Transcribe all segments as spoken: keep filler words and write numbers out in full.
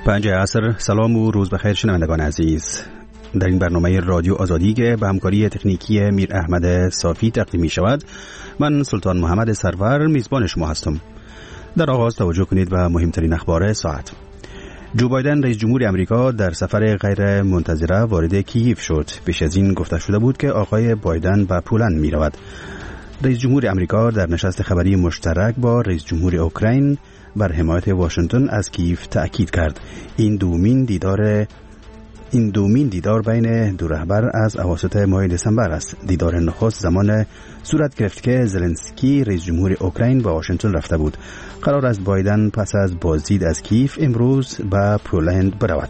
پنج عصر. سلام و روز بخیر شنوندگان عزیز. در این برنامه رادیو آزادی که به همکاری تکنیکی میر احمد صافی تقدیم می شود، من سلطان محمد سرور میزبان شما هستم. در آغاز توجه کنید به مهمترین اخبار ساعت. جو بایدن رئیس جمهور امریکا در سفر غیر منتظره وارد کییف شد. پیش از این گفته شده بود که آقای بایدن به پولند می رود. رئیس جمهور امریکا در نشست خبری مشترک با رئیس جمهور اوکراین بر حمایت واشنگتن از کییف تأکید کرد. این دومین دیدار این دومین دیدار بین دو رهبر از اواسط ماه دسامبر است. دیدار نخست زمان صورت گرفت که زلنسکی رئیس جمهور اوکراین به واشنگتن رفته بود. قرار است بایدن پس از بازدید از کییف امروز به پولند برود.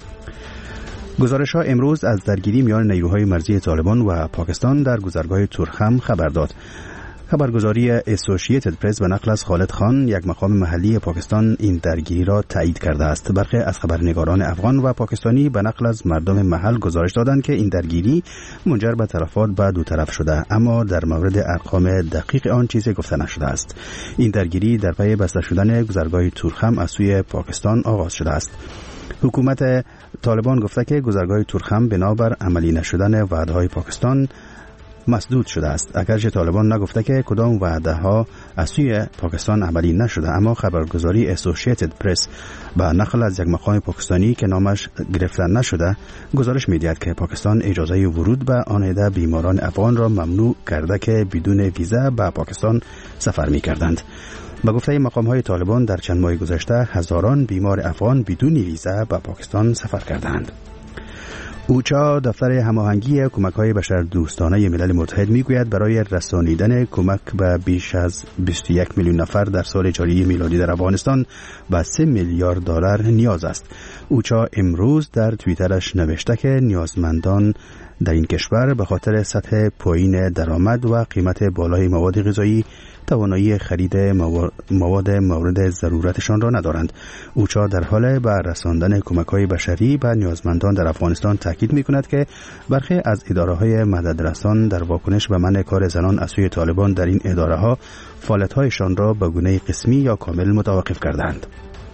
گزارش‌ها امروز از درگیری میان نیروهای مرزی طالبان و پاکستان در گذرگاه تورخم خبر داد. خبرگزاری اسوسییتد پرس به نقل از خالد خان، یک مقام محلی پاکستان، این درگیری را تایید کرده است. برخی از خبرنگاران افغان و پاکستانی به نقل از مردم محل گزارش دادند که این درگیری منجر به تلفات به دو طرف شده، اما در مورد ارقام دقیق آن چیزی گفته نشده است. این درگیری در پی بسته شدن گذرگاه تورخم از سوی پاکستان آغاز شده است. حکومت طالبان گفته که گذرگاه تورخم بنابر عملی نشدن وعده‌های پاکستان مسدود شده است. اگرچه طالبان نگفته که کدام وعده ها از سوی پاکستان عملی نشده، اما خبرگزاری اسوسییتد پرس با نقل از یک مقام پاکستانی که نامش گرفته نشده گزارش می‌دهد که پاکستان اجازه ورود به آن عده بیماران افغان را ممنوع کرده که بدون ویزا به پاکستان سفر می‌کردند. با گفته مقام‌های طالبان در چند ماه گذشته هزاران بیمار افغان بدون ویزا به پاکستان سفر کردند. اوچا، دفتر هماهنگی کمک‌های بشردوستانه ملل متحد، میگوید برای رسانیدن کمک به بیش از بیست و یک میلیون نفر در سال جاری میلادی در افغانستان به سه میلیارد دلار نیاز است. اوچا امروز در توییترش نوشته که نیازمندان در این کشور به خاطر سطح پایین درآمد و قیمت بالای مواد غذایی توانایی خرید مواد مورد ضرورتشان را ندارند. اوچا در حال به رساندن کمک‌های بشری به نیازمندان در افغانستان تاکید می‌کند که برخی از اداره‌های مددرسان در واکنش به منع کار زنان از سوی طالبان در این اداره‌ها فعالیت‌هایشان را به گونه قسمی یا کامل متوقف کردند.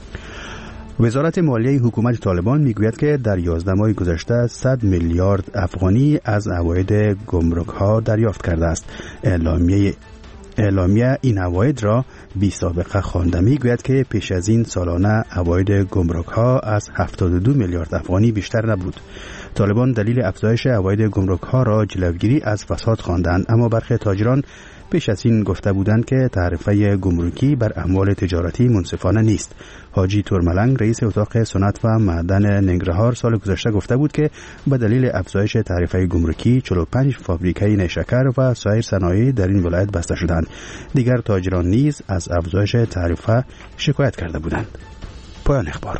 وزارت مالیه حکومت طالبان میگوید که در یازده ماه گذشته صد میلیارد افغانی از عواید گمرک‌ها دریافت کرده است. اعلامیه اعلامیه این عواید را بی سابقه خوانده میگوید که پیش از این سالانه عواید گمرک‌ها از هفتاد و دو میلیارد افغانی بیشتر نبود. طالبان دلیل افزایش عواید گمرک‌ها را جلوگیری از فساد خواندند، اما برخی تاجران پیش از این گفته بودند که تعرفه گمرکی بر اموال تجارتی منصفانه نیست. حاجی تورملنگ، رئیس اتاق صنعت و معدن ننگرهار، سال گذشته گفته بود که به دلیل افزایش تعرفه گمرکی چهل و پنج فابریکه نیشکر و سایر صنایع در این ولایت بسته شدند. دیگر تاجران نیز از افزایش تعرفه شکایت کرده بودند. پایان اخبار.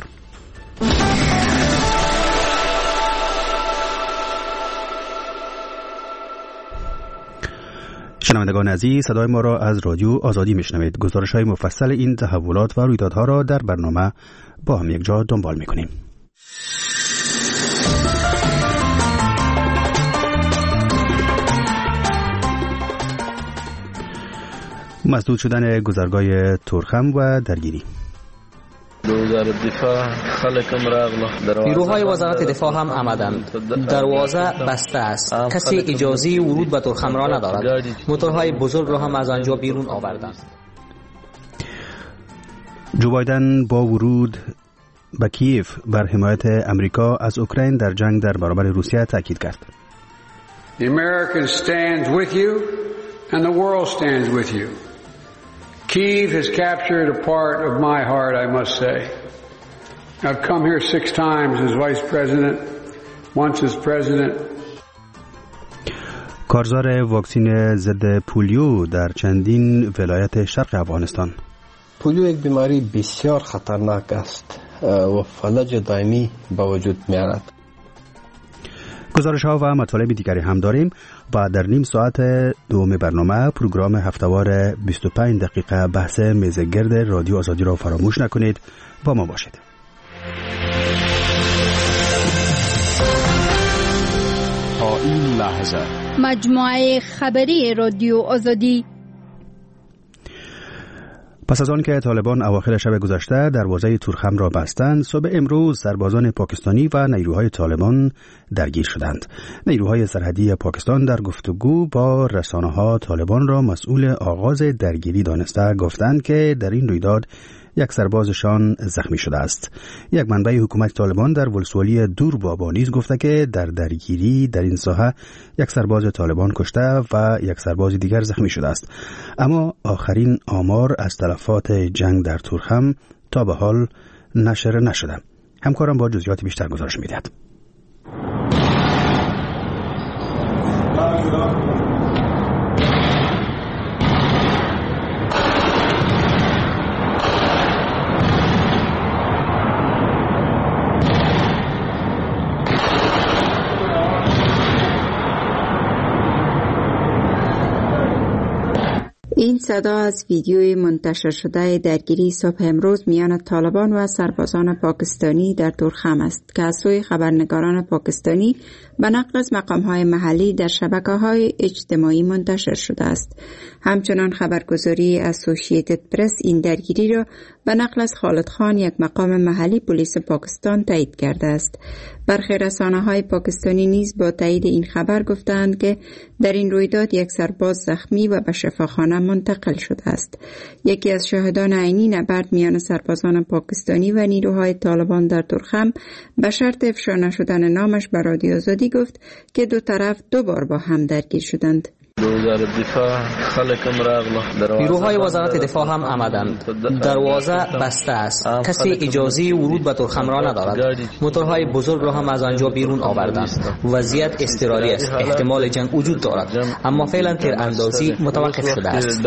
شنوندگان عزیز، صدای ما را از رادیو آزادی میشنوید. گزارش‌های مفصل این تحولات و رویدادها را در برنامه با هم یک جا دنبال می‌کنیم. مسدود شدن گذرگاه تورخم و درگیری. نیروهای وزارت دفاع هم آمدند. دروازه بسته است. کسی اجازه ورود به تورخم را ندارد. موتورهای بزرگ را هم از آنجا بیرون آوردند. جو بایدن با ورود به کییف بر حمایت امریکا از اوکراین در جنگ در برابر روسیه تاکید کرد. The Americans stands with you and the world stands with you. Kyiv has captured a part of my heart, I must say. I've come here six times as vice president, once as president. کارزار واکسن ضد پولیو در چندین ولایت شرق افغانستان. پولیو یک بیماری بسیار خطرناک است و فلج دائمی به وجود می‌آورد. گزارش ها و مطالب دیگری هم داریم و در نیم ساعت دوم برنامه پروگرام هفته‌وار بیست و پنج دقیقه بحث میزگرد رادیو آزادی را فراموش نکنید. با ما باشید. تا این لحظه مجموعه خبری رادیو آزادی. پس از آن که طالبان اواخر شب گذشته دروازه تورخم را بستند، صبح امروز سربازان پاکستانی و نیروهای طالبان درگیر شدند. نیروهای سرحدی پاکستان در گفتگو با رسانه‌ها طالبان را مسئول آغاز درگیری دانسته گفتند که در این رویداد یک سربازشان زخمی شده است. یک منبع حکومت طالبان در ولسوالی دور بابا نیز گفته که در درگیری در این ساحه یک سرباز طالبان کشته و یک سرباز دیگر زخمی شده است. اما آخرین آمار از تلفات جنگ در تورخم تا به حال نشر نشده. همکارم با جزئیات بیشتر گزارش می‌دهد. این صدا از ویدیوی منتشر شده درگیری صبح امروز میان طالبان و سربازان پاکستانی در تورخم است که از سوی خبرنگاران پاکستانی به نقل از مقام‌های محلی در شبکه‌های اجتماعی منتشر شده است. همچنان خبرگزاری اسوسییتد پرس این درگیری را به نقل از خالد خان، یک مقام محلی پلیس پاکستان، تایید کرده است. برخی رسانه‌های پاکستانی نیز با تایید این خبر گفتند که در این رویداد یک سرباز زخمی و به شفاخانه منتقل شده است. یکی از شاهدان عینی نبرد میان سربازان پاکستانی و نیروهای طالبان در تورخم به شرط افشا نشدن نامش به رادیو آزادی گفت که دو طرف دو بار با هم درگیر شدند. نیروهای وزارت دفاع هم آمدند. دروازه بسته است. کسی اجازه ورود به تورخم را ندارد. موتورهای بزرگ را هم از آنجا بیرون آوردند. وضعیت اضطراری است. احتمال جنگ وجود دارد، اما فعلا تیراندازی متوقف شده است.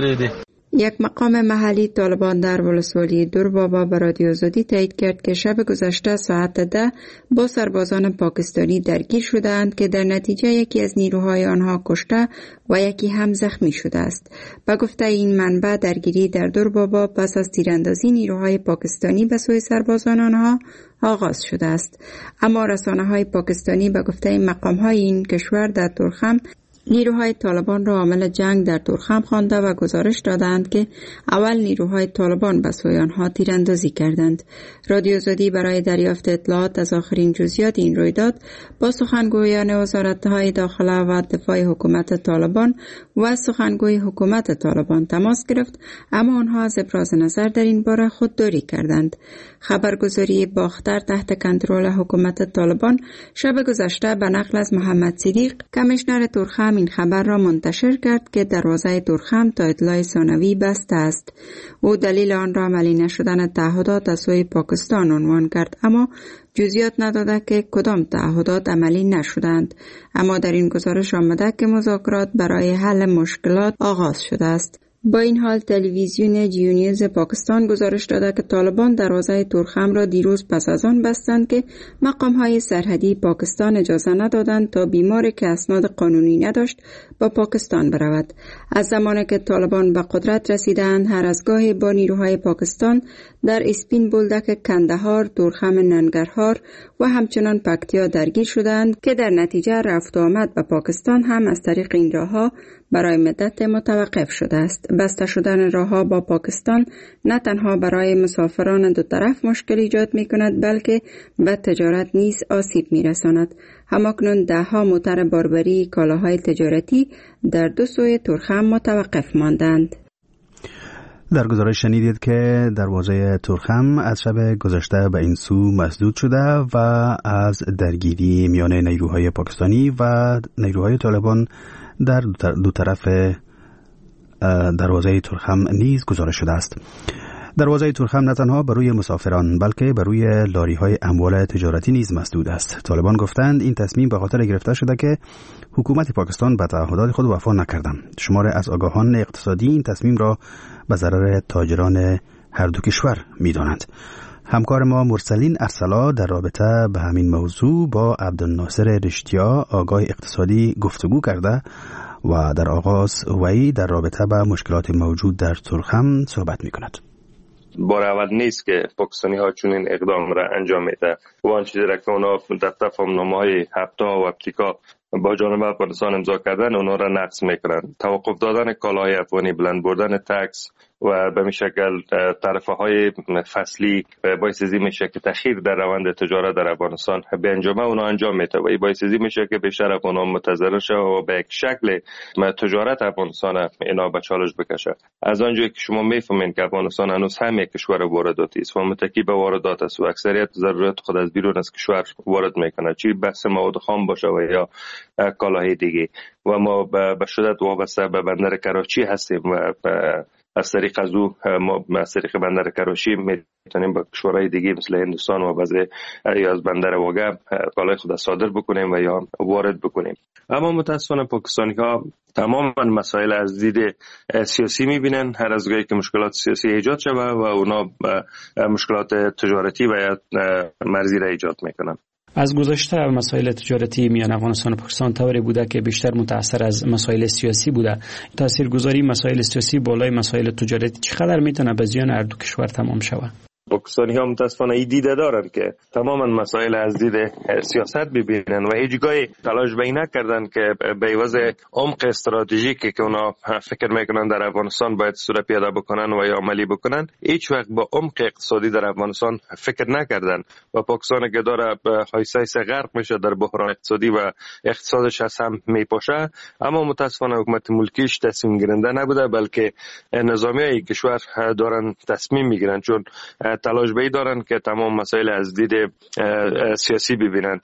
یک مقام محلی طالبان در ولسوالی دور بابا به رادیو آزادی تایید کرد که شب گذشته ساعت ده با سربازان پاکستانی درگیر شدند که در نتیجه یکی از نیروهای آنها کشته و یکی هم زخمی شده است. به گفته این منبع، درگیری در دور بابا پس از تیراندازی نیروهای پاکستانی به سوی سربازان آنها آغاز شده است. اما رسانه‌های پاکستانی به گفته مقام‌های این کشور در تورخم نیروهای طالبان را عامل جنگ در تورخم خوانده و گزارش دادند که اول نیروهای طالبان به سوی آنها تیراندازی کردند. رادیو آزادی برای دریافت اطلاعات از آخرین جزئیات این رویداد با سخنگویان وزارت‌های داخله و دفاع حکومت طالبان و سخنگوی حکومت طالبان تماس گرفت، اما آنها از ابراز نظر در این باره خودداری کردند. خبرگزاری باختر تحت کنترل حکومت طالبان شب گذشته به نقل از محمد صدیق، کمیشنر تورخم، این خبر را منتشر کرد که دروازه تورخم تا اطلاع ثانوی بسته است. او دلیل آن را عملی نشدن تعهدات از سوی پاکستان عنوان کرد، اما جزئیات نداده که کدام تعهدات عملی نشدند. اما در این گزارش آمده که مذاکرات برای حل مشکلات آغاز شده است. با این حال تلویزیون جیو نیوز پاکستان گزارش داده که طالبان دروازه تورخم را دیروز پس از آن بستند که مقام‌های سرحدی پاکستان اجازه ندادند تا بیماری که اسناد قانونی نداشت با پاکستان برود. از زمانی که طالبان به قدرت رسیدند، هر از گاهی با نیروهای پاکستان در اسپین بولدک کندهار، تورخم ننگرهار و همچنان پکتیا درگیر شدند که در نتیجه رفت و آمد به پاکستان هم از طریق این راه‌ها برای مدت متوقف شده است. بسته شدن راه‌ها با پاکستان نه تنها برای مسافران دو طرف مشکل ایجاد می‌کند، بلکه به تجارت نیز آسیب می‌رساند. همکنون ده‌ها موتر باربری کالاهای تجارتی در دو سوی تورخم متوقف ماندند. در گزارش شنیدید که دروازه تورخم از شب گذشته به این سو مسدود شده و از درگیری میان نیروهای پاکستانی و نیروهای طالبان در دو طرف دروازه تورخم نیز گزارش شده است. دروازه تورخم نه تنها بر روی مسافران بلکه بر روی لاری‌های اموال تجارتی نیز مسدود است. طالبان گفتند این تصمیم به خاطر گرفته شده که حکومت پاکستان به تعهدات خود وفا نکردند. شمار از آگاهان اقتصادی این تصمیم را به ضرر تاجران هر دو کشور می‌دانند. همکار ما مرسلین ارسلا در رابطه به همین موضوع با عبدالناصر رشتیا آگاه اقتصادی گفتگو کرده و در آغاز وی در رابطه با مشکلات موجود در تورخم صحبت می‌کند. بار اول نیست که پاکستانی ها چون این اقدام را انجام میده و آن چیزی را که اونا در تفاهم‌نامه‌های هفتا و اپتیکا با جانب افغانستان امضا کردن اونا را نقض میکنن. توقف دادن کالاهای افغانی، بلند بردن تکس و به می شکل طرفه های فصلی باعث ازی میشه که تأخیر در روند تجارت در افغانستان به انجام اونا انجام میده و این باعث ازی میشه که بیشتر افغانان متضرر شوند و به یک شکل تجارت افغانستان اینا به چالش بکشه. از آنجایی که شما میفهمین که افغانستان هنوز هم یک کشور وارداتی است و متکی به واردات است و اکثریت ضرورت خود از بیرون از کشور وارد میکنه، چی بحث مواد خام باشه و یا کالاهای دیگه، و ما به شدت وابسته به بندر کراچی هستیم و از طریق از او ما از طریق بندر کراچی میتونیم با کشورهای دیگه مثل هندوستان و بعضی یا از بندر واگه کالای خود صادر بکنیم و یا وارد بکنیم. اما متاسفانه پاکستانی ها تمام مسائل از دید سیاسی میبینن، هر از گاهی که مشکلات سیاسی ایجاد شده و اونا مشکلات تجارتی و یا مرزی را ایجاد میکنن. از گذشته مسائل تجارتی میان افغانستان و پاکستان طوری بوده که بیشتر متأثر از مسائل سیاسی بوده. تاثیرگذاری مسائل سیاسی بالای مسائل تجارتی چقدر میتونه به زیان هر دو کشور تمام شود؟ پاکستانی ها متاسفانه این دیده دارن که تماما مسائل از دید سیاست ببینن و هیچگاهی تلاش به این نکردن که به وجه عمق استراتژیکی که اونا فکر میکنن در افغانستان باید صورت پیاده بکنن و یا عملی بکنن، هیچ وقت با عمق اقتصادی در افغانستان فکر نکردن و پاکستان که داره حیثیت غرق میشه در بحران اقتصادی و اقتصادش از هم میپاشه، اما متاسفانه حکومت ملکیش تصمیم گیرنده نبوده، بلکه نظامیای کشور دارن تصمیم میگیرن، چون تلاش بی دارن که تمام مسائل از دید سیاسی ببینن.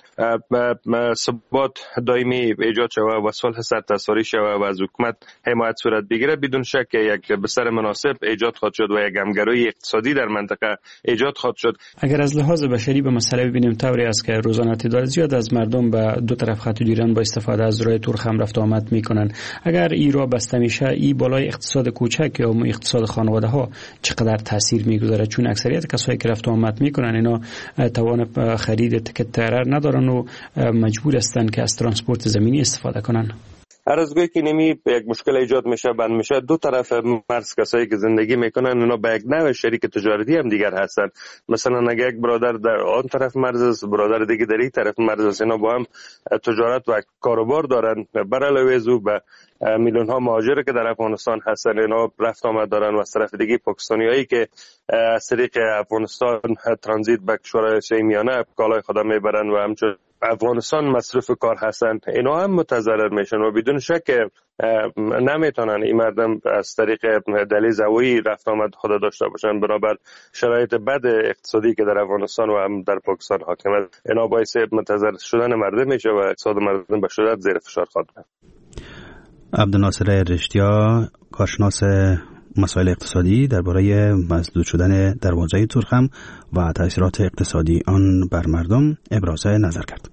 ثبات دائمی ایجاد شود و صلح سرتاسفی شود و از حکومت حمایت صورت بگیره، بدون شک یک بستر مناسب ایجاد خواهد شد و یک همگرایی اقتصادی در منطقه ایجاد خواهد شد. اگر از لحاظ بشری به مسئله ببینیم، طوری است که روزانه تعداد زیاد از مردم به دو طرف خط ایران با استفاده از راه تورخم رفت و آمد میکنن. اگر این راه بسته میشه، این بالای اقتصاد کوچک یا اقتصاد خانواده ها چقدر تاثیر میگذاره؟ چون اکثریت کسایی که رفت و آمد میکنن اینا توان خرید تکت طیاره ندارن و مجبور هستن که از ترانسپورت زمینی استفاده کنن. هر از گاهی که نمی یک مشکل ایجاد میشه بند میشه، دو طرف مرز کسایی که زندگی میکنن اونا به یک نوع شریک تجارتی هم دیگر هستن. مثلا اگه یک برادر در آن طرف مرز است، برادر دیگه در این طرف مرز است، اینا با هم تجارت و کاروبار دارن. بر علاوه از او به میلیون ها مهاجر که در افغانستان هستن اینا رفت آمد دارن و از طرف دیگه پاکستانیایی که از طریق افغانستان ترانزیت به کشورهای آسیای میانه کالای خود میبرن و همچنین افغانستان مصرف کار هستن، اینا هم متضرر میشن و بدون شک نمیتونن این مردم از طریق دلیل هوایی رفت آمد خود داشته باشن، بنابر شرایط بد اقتصادی که در افغانستان و هم در پاکستان حاکمه. اینا باعث متضرر شدن مردم میشه و اقتصاد مردم به شدت زیر فشار خواهد بود. عبدالناصر رشتیا، کارشناس مسائل اقتصادی، درباره مسدود شدن دروازه تورخم و تاثیرات اقتصادی آن بر مردم ابراز نظر کرد.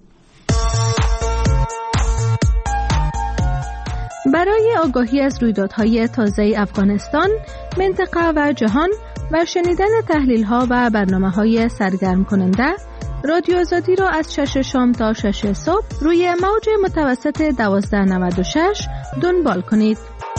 برای آگاهی از رویدادهای تازه افغانستان، منطقه و جهان و شنیدن تحلیل‌ها و برنامه‌های سرگرم کننده، رادیو آزادی را از شش شام تا شش صبح روی موج متوسط دوازده نود و شش دنبال کنید.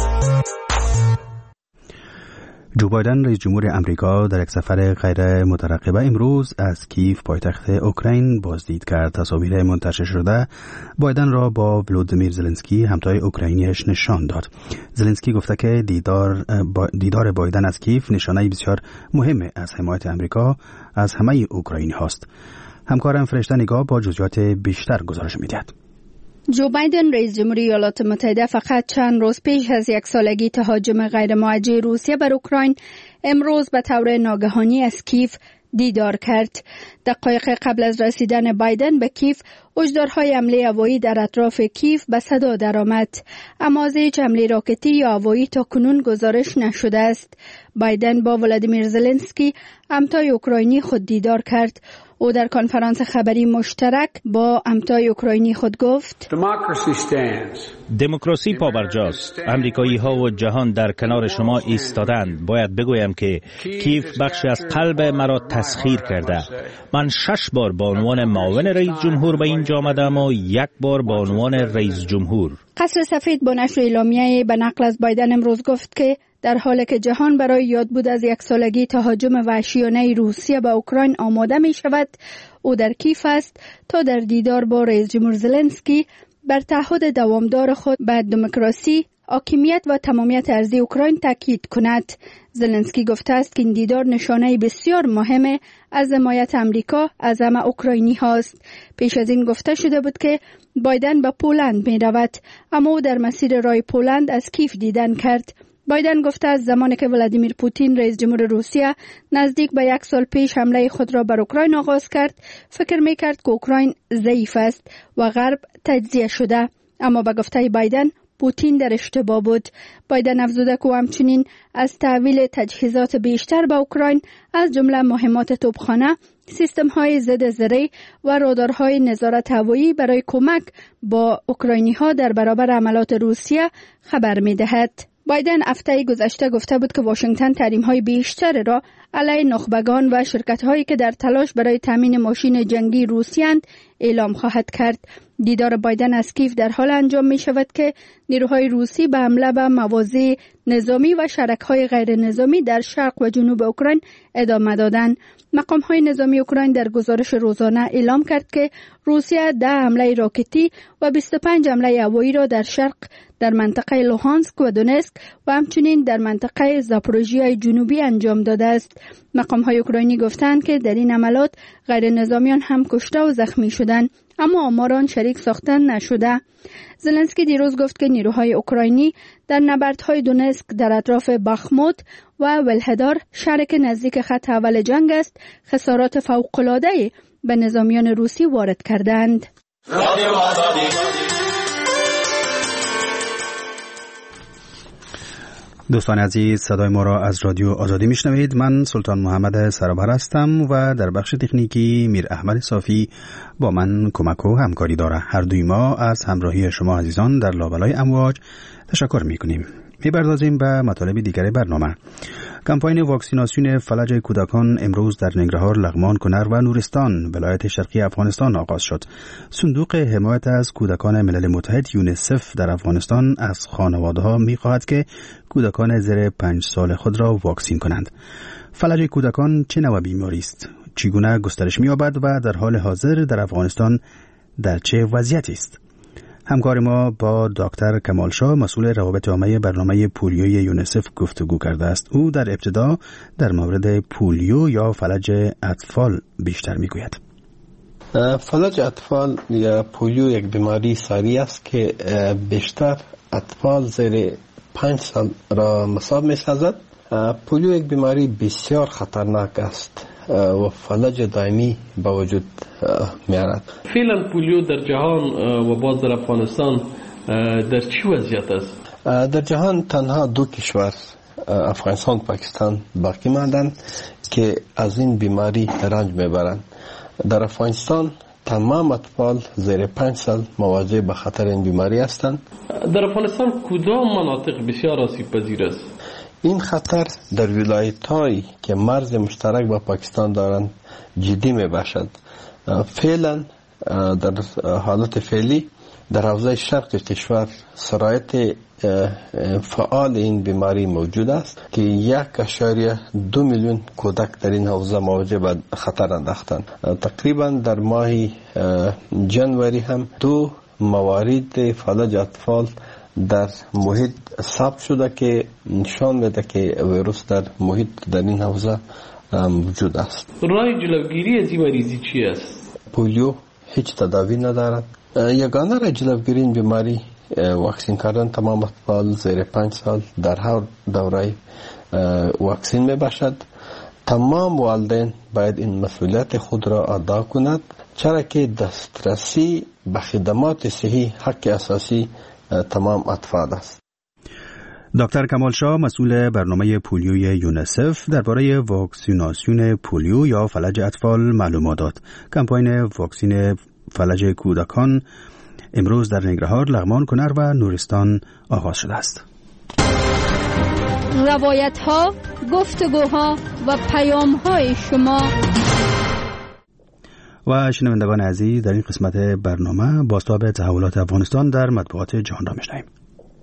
جو بایدن رئیس جمهور امریکا در یک سفر غیر مترقبه امروز از کیف پایتخت اوکراین بازدید کرد. تصاویر منتشر شده بایدن را با ولودیمیر زلنسکی همتای اوکراینیش نشان داد. زلنسکی گفته که دیدار با دیدار بایدن از کیف نشانه بسیار مهم از حمایت امریکا از همه اوکراینی هاست. همکارم فرشته نگاه با جزئیات بیشتر گزارش می‌دهد. جو بایدن رئیس جمهوری ایالات متحده فقط چند روز پیش از یک سالگی تهاجم غیر موجه روسیه بر اوکراین امروز به طور ناگهانی از کیف دیدار کرد. دقایق قبل از رسیدن بایدن به کیف، هشدارهای حمله هوایی در اطراف کیف به صدا درآمد، اما از هیچ حمله راکتی یا هوایی تا کنون گزارش نشده است. بایدن با ولادیمیر زلنسکی همتای اوکراینی خود دیدار کرد. او در کنفرانس خبری مشترک با همتای اوکراینی خود گفت: دموکراسی پابرجاست. امریکایی ها و جهان در کنار شما ایستادند. باید بگویم که کیف بخشی از قلب مرا تسخیر کرده. من شش بار به عنوان معاون رئیس جمهور به اینجا آمدم و یک بار به عنوان رئیس جمهور. قصر سفید با نشر اعلامیه به نقل از بایدن امروز گفت که در حالی که جهان برای یادبود از یک سالگی تهاجم وحشیانه روسیه به اوکراین آماده می شود، او در کیف است تا در دیدار با رئیس جمهور زلنسکی بر تعهد دوامدار خود به دموکراسی، حاکمیت و تمامیت ارضی اوکراین تاکید کند. زلنسکی گفته است که این دیدار نشانه بسیار مهم از حمایت امریکا از همه اوکراینی هاست. پیش از این گفته شده بود که بایدن به پولند می رود، اما او در مسیر راه پولند از کیف دیدن کرد. بایدن گفته از زمانی که ولادیمیر پوتین رئیس جمهور روسیه نزدیک به یک سال پیش حمله خود را بر اوکراین آغاز کرد، فکر می کرد که اوکراین ضعیف است و غرب تجزیه شده، اما به گفته بایدن پوتین در اشتباه بود. بایدن افزوده که همچنین از تحویل تجهیزات بیشتر به اوکراین از جمله مهمات توپخانه، سیستم های ضد زرهی و رادارهای نظارت هوایی برای کمک با اوکراینی ها در برابر حملات روسیه خبر می دهد. بایدن هفته گذشته گفته بود که واشنگتن تحریم‌های بیشتر را علیه نخبگان و شرکت‌هایی که در تلاش برای تامین ماشین جنگی روسیاند اعلام خواهد کرد. دیدار بایدن از کیف در حال انجام می شود که نیروهای روسی به حمله به مواضع نظامی و شرک‌های غیر نظامی در شرق و جنوب اوکراین ادامه دادند. مقام‌های نظامی اوکراین در گزارش روزانه اعلام کرد که روسیه ده حمله راکتی و بیست و پنج حمله هوایی را در شرق در منطقه لوهانسک و دونسک و همچنین در منطقه زاپوروژیای جنوبی انجام داده است. مقام‌های اوکراینی گفتند که در این حملات غیر نظامیان هم کشته و زخمی شدند، اما آماران شریک ساختن نشده. زلنسکی دیروز گفت که نیروهای اوکراینی در نبردهای دونسک در اطراف باخموت و ولهدار، شهری که نزدیک خط اول جنگ است، خسارات فوق‌العاده‌ای به نظامیان روسی وارد کردند. دوستان عزیز، صدای ما را از رادیو آزادی میشنوید. من سلطان محمد سرابر هستم و در بخش تکنیکی میر احمد صافی با من کمک و همکاری داره. هر دوی ما از همراهی شما عزیزان در لابلای امواج تشکر میکنیم. می‌پردازیم به مطالب دیگر برنامه. کمپاین واکسیناسیون فلج کودکان امروز در ننگرهار، لغمان، کنر و نورستان ولایت شرقی افغانستان آغاز شد. صندوق حمایت از کودکان ملل متحد یونیسف در افغانستان از خانواده‌ها می‌خواهد که کودکان زیر پنج سال خود را واکسین کنند. فلج کودکان چه نوع بیماری است؟ چگونه گسترش می‌یابد و در حال حاضر در افغانستان در چه وضعیتی است؟ همکار ما با دکتر کمال شاه، مسئول روابط عامه برنامه پولیوی یونیسف گفتگو کرده است. او در ابتدا در مورد پولیو یا فلج اطفال بیشتر میگوید. فلج اطفال یا پولیو یک بیماری ساری است که بیشتر اطفال زیر پنج سال را مصاب می‌سازد. پولیو یک بیماری بسیار خطرناک است و فلج دائمی با وجود میارد. فعلا پولیو در جهان و باز در افغانستان در چه وضعیت است؟ در جهان تنها دو کشور، افغانستان و پاکستان، باقی ماندند که از این بیماری رنج میبرند. در افغانستان تمام اطفال زیر پنج سال مواجه به خطر این بیماری هستند. در افغانستان کدام مناطق بسیار آسیب پذیر است؟ این خطر در ولایت‌هایی که مرز مشترک با پاکستان دارند جدی می باشد. فعلا در حالت فعلی در حوزه شرق کشور سرایت فعال این بیماری موجود است که یک اشاریه دو میلیون کودک در این حوزه مواجه به خطر انداختند. تقریبا در ماه جنوری هم دو موارد فلج اطفال در محیط ثبت شده که نشان میده که ویروس در محیط در این حوزه موجود است. راه جلوگیری از این مریضی چی است؟ پولیو هیچ تداوی ندارد. یگانه راه جلوگیری این بیماری واکسین کردن تمام اطفال زیر پنج سال در هر دوره واکسین می باشد. تمام والدین باید این مسئولیت خود را ادا کند، چرا که دسترسی به خدمات صحی حق اساسی تمام اطفال است. دکتر کمال شاه، مسئول برنامه پولیوی یونیسف، درباره واکسیناسیون پولیو یا فلج اطفال معلومات داد. کمپاین واکسین فلج کودکان امروز در ننگرهار، لغمان، کنر و نورستان آغاز شده است. روایت ها، گفتگوها و پیام های شما. و شنوندگان عزیز، در این قسمت برنامه بازتاب تحولات افغانستان در مطبوعات جهان را می‌شنویم.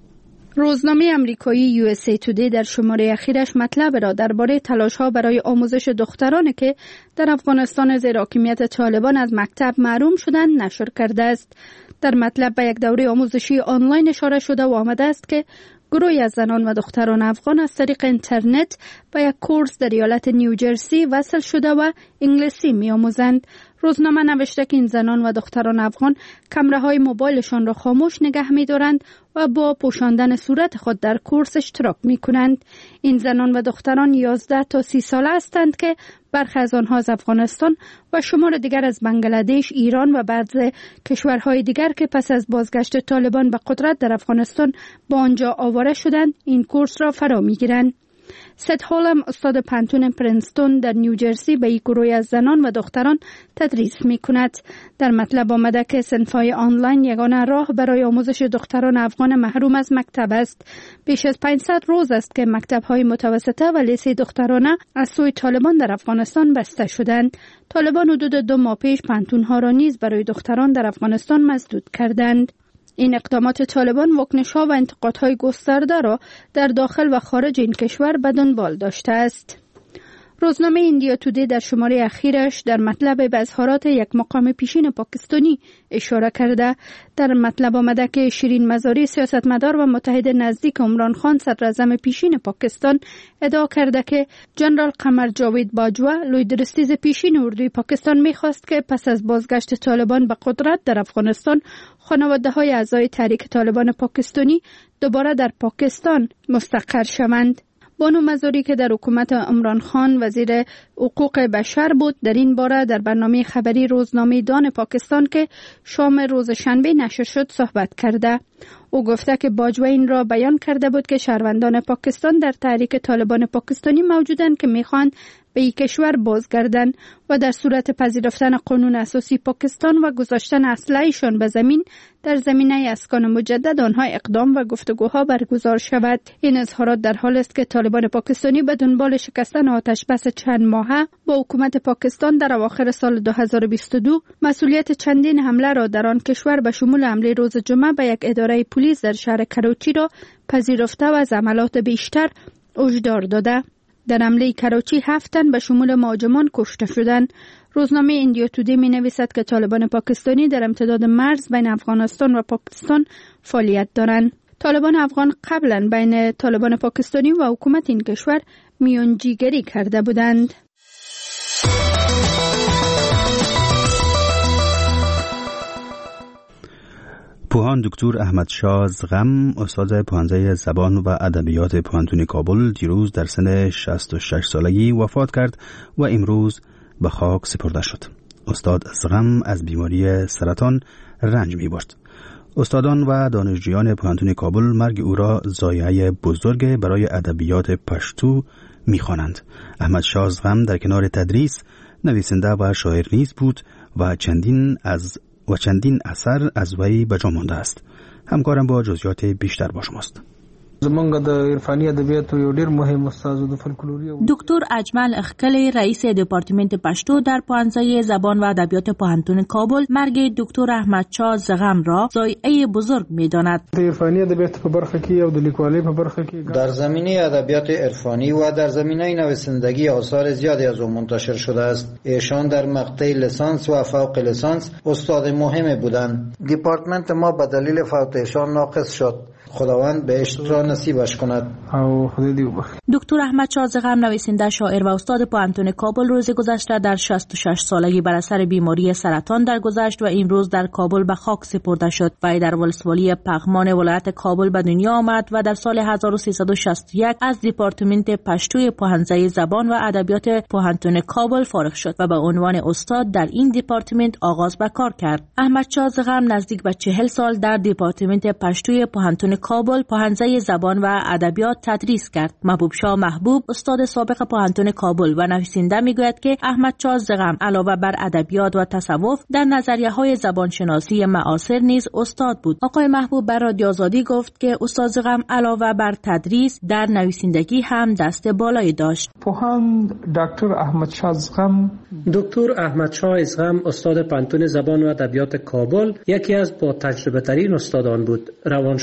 روزنامه آمریکایی یو اس ای تودی در شماره اخیرش مطلب را درباره تلاش‌ها برای آموزش دختران که در افغانستان زیر حاکمیت طالبان از مکتب محروم شدند نشر کرده است. در مطلب به یک دوره آموزشی آنلاین اشاره شده و آمده است که گروهی از زنان و دختران افغان از طریق اینترنت به یک کورس در ایالت نیوجرسی وصل شده و انگلیسی می‌آموزند. روزنامه نوشته که این زنان و دختران افغان کامراهای موبایلشان را خاموش نگه می‌دارند و با پوشاندن صورت خود در کورس اشتراک می‌کنند. این زنان و دختران یازده تا سی ساله هستند که برخی از آنها از افغانستان و شمار دیگر از بنگلادش، ایران و بعضی کشورهای دیگر که پس از بازگشت طالبان به قدرت در افغانستان به آنجا آواره شدند این کورس را فرا می‌گیرند. سید هولم استاد پانتون پرنستون در نیوجرسی به یک گروه از زنان و دختران تدریس می کند. در مطلب آمده که صنف‌های آنلاین یگانه راه برای آموزش دختران افغان محروم از مکتب است. بیش از پانصد روز است که مکتب‌های متوسطه و لیسه دخترانه از سوی طالبان در افغانستان بسته شدند. طالبان حدود دو ماه پیش پانتون‌ها را نیز برای دختران در افغانستان مسدود کردند. این اقدامات طالبان واکنش‌ها و انتقادهای گسترده را در داخل و خارج این کشور به دنبال داشته است. روزنامه ایندیا تودی در شماره اخیرش در مطلب به اظهارات یک مقام پیشین پاکستانی اشاره کرده. در مطلب آمده که شیرین مزاری سیاستمدار و متحد نزدیک عمران خان صدراعظم پیشین پاکستان ادعا کرده که جنرال قمر جاوید باجوا لوی درستیز پیشین اردوی پاکستان میخواست که پس از بازگشت طالبان به قدرت در افغانستان خانواده های اعضای تحریک طالبان پاکستانی دوباره در پاکستان مستقر شوند. بانو مزاری که در حکومت عمران خان وزیر حقوق بشر بود در این باره در برنامه خبری روزنامه دان پاکستان که شام روز شنبه نشر شد صحبت کرده. او گفته که باجوا این را بیان کرده بود که شهروندان پاکستان در تحریک طالبان پاکستانی موجودند که میخوان به یک کشور بازگردند و در صورت پذیرفتن قانون اساسی پاکستان و گذاشتن اسلحه‌شان به زمین در زمینه اسکان مجدد آنها اقدام و گفتگوها برگزار شود. این اظهارات در حال است که طالبان پاکستانی به دنبال شکستن آتش بس چند ماهه با حکومت پاکستان در اواخر سال دو هزار و بیست و دو مسئولیت چندین حمله را در آن کشور به شمول حمله روز جمعه به یک اداره پلیس در شهر کراچی را پذیرفته و از عملات بیشتر هشدار داده. در حمله کراچی هفت تن به شمول مهاجمان کشته شدند. روزنامه ایندیا تودی می نویسد که طالبان پاکستانی در امتداد مرز بین افغانستان و پاکستان فعالیت دارند. طالبان افغان قبلا بین طالبان پاکستانی و حکومت این کشور میانجیگری کرده بودند. پوهان دکتر احمد شاه زغم استاد پوهنځی زبان و ادبیات پوهنتون کابل دیروز در سن شصت و شش سالگی وفات کرد و امروز به خاک سپرده شد. استاد زغم از بیماری سرطان رنج می برد. استادان و دانشجویان پوهنتون کابل مرگ او را ضایعه بزرگ برای ادبیات پشتو می خوانند. احمد شاه زغم در کنار تدریس نویسنده و شاعر نیز بود و چندین از و چندین اثر از وی به جا مانده است. همکارم با جزئیات بیشتر با شماست. زمونږ د عرفاني ادبیاتو یو ډیر مهم استاد د فولکلوري دکتر اجمل اخکلی رئیس دپارتمنت پشتو در پوهنځی زبان و ادبیات پوهنتون کابل مرگ دکتر احمد شاه زغم را ضایعه بزرگ می‌داند. د عرفاني ادبیات په برخه کې او د لیکوالۍ په برخه کې در زمینه ادبیات عرفانی و در زمینه نویسندگی آثار زیادی از او منتشر شده است. ایشان در مقطع لیسانس و فوق لیسانس استاد مهمی بودند. دپارتمنت ما به دلیل فوت ایشان ناقص شد. خداوند بهشت را نصیبش کند. دکتر احمد شاه زغم نویسنده، شاعر و استاد پوهنتون کابل روز گذشته در شصت و شش سالگی بر اثر بیماری سرطان درگذشت و امروز در کابل به خاک سپرده شد. وی در ولسوالی پغمان ولایت کابل به دنیا آمد و در سال هزار و سیصد و شصت و یک از دپارتمنت پشتوی پوهنځی زبان و ادبیات پوهنتون کابل فارغ شد و به عنوان استاد در این دپارتمنت آغاز به کار کرد. احمد شاه زغم نزدیک به چهل سال در دپارتمنت پشتوی پوهنتون کابل پوهنځی زبان و ادبیات تدریس کرد. محبوب شاه محبوب استاد سابق پوهنتون کابل و نویسنده میگوید که احمد شاه زغم علاوه بر ادبیات و تصوف در نظریه‌های زبانشناسی معاصر نیز استاد بود. آقای محبوب بر رادیو آزادی گفت که استاد زغم علاوه بر تدریس در نویسندگی هم دست بالایی داشت. پوهاند دکتر احمد شاه زغم دکتر احمد شاه زغم استاد پوهنتون زبان و ادبیات کابل یکی از با تجربه ترین استادان بود. روانشاد پوهاند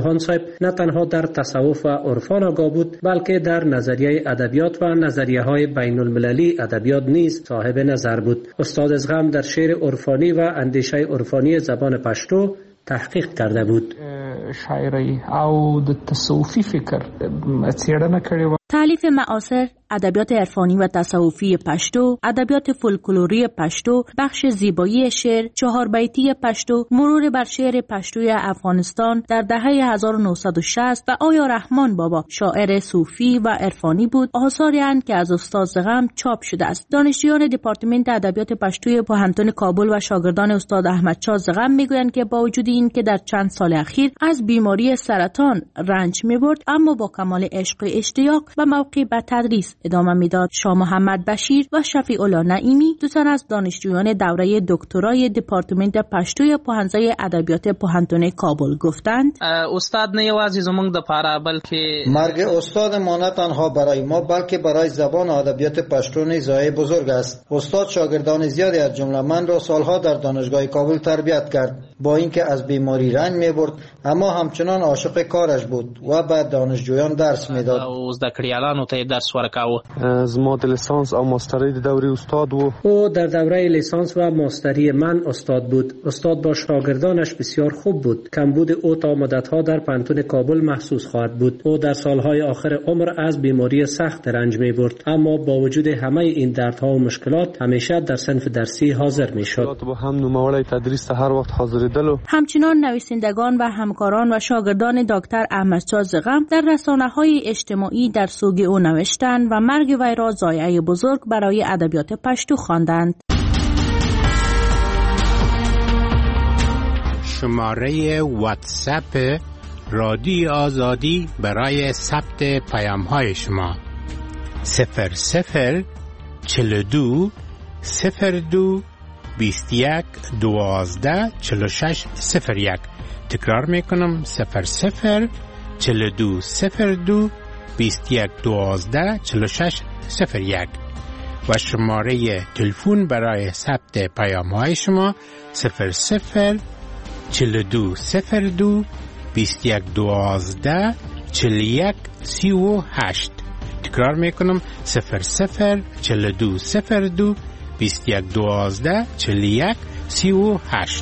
روحان صاحب نه تنها در تصوف و عرفان آگاه بود، بلکه در نظریه ادبیات و نظریه های بین المللی ادبیات نیز صاحب نظر بود. استاد از غم در شعر عرفانی و اندیشه عرفانی زبان پشتو تحقیق کرده بود. شاعری او د تصوفي فکر څېړنه کړې و. تالیف معاصر، ادبیات عرفانی و تصوفی پشتو، ادبیات فولکلوری پشتو، بخش زیبایی شعر، چهار بیتی پشتو، مرور بر شعر پشتوی افغانستان در دهه هزار و نهصد و شصت و آیا رحمان بابا شاعر صوفی و عرفانی بود، آثاری اند که از استاد زغم چاپ شده است. دانشجویان دپارتمنت ادبیات پشتوی پوهنتون کابل و شاگردان استاد احمد شاه زغم میگویند که با وجود این که در چند سال اخیر از بیماری سرطان رنج میبرد، اما با کمال عشق و اشتیاق و موقعی به تدریس ادامه میداد. شاه محمد بشیر و شفیع الله نعیمی دو تن از دانشجویان دوره دکترای دپارتمنت پشتوی پوهنځی ادبیات پوهنتون کابل گفتند استاد نه یوازې زموږ د پاره بلکې مرگ استاد ما نه تنها برای ما بلکه برای زبان ادبیات پشتو نیز ضایع بزرگ است. استاد شاگردان زیادی از جمله من را سالها در دانشگاه کابل تربیت کرد. با اینکه از بیماری رنج میبرد اما همچنان عاشق کارش بود و به دانشجویان درس میداد. او زده کړیالانو ته درس ورکاوه. زما د لیسانس او ماستری د دورې استاد و. او در دوره لیسانس و ماستری من استاد بود. استاد با شاگردانش بسیار خوب بود. کمبود او تا مدتها در پوهنتون کابل محسوس خواهد بود. او در سالهای آخر عمر از بیماری سخت رنج میبرد، اما با وجود همه این دردها و مشکلات همیشه در صنف درسی حاضر میشد. با هم نوموړی تدریس ته هر وخت حاضرېدلو. همچنان نویسندگان و همکاران و شاگردان دکتر احمد شاه زغم در رسانه‌های اجتماعی در سوگ او نوشتند و مرگ وی را ضایعه بزرگ برای ادبیات پشتو خواندند. شماره واتساپ رادیو آزادی برای ثبت پیام‌های شما صفر صفر چهل و دو صفر دو بیست و یک دوازده چهل و شش صفر یک. تکرار میکنم صفر صفر چهل و دو صفر دو بیست و یک دوازده چهل و شش صفر یک و شماره تلفن برای ثبت پیام های شما صفر صفر چهل و دو صفر دو بیست و یک دوازده چهل و یک سی و هشت. تکرار میکنم صفر صفر چهل و دو صفر دو بیست و یک دوازده چهل و یک سی و هشت.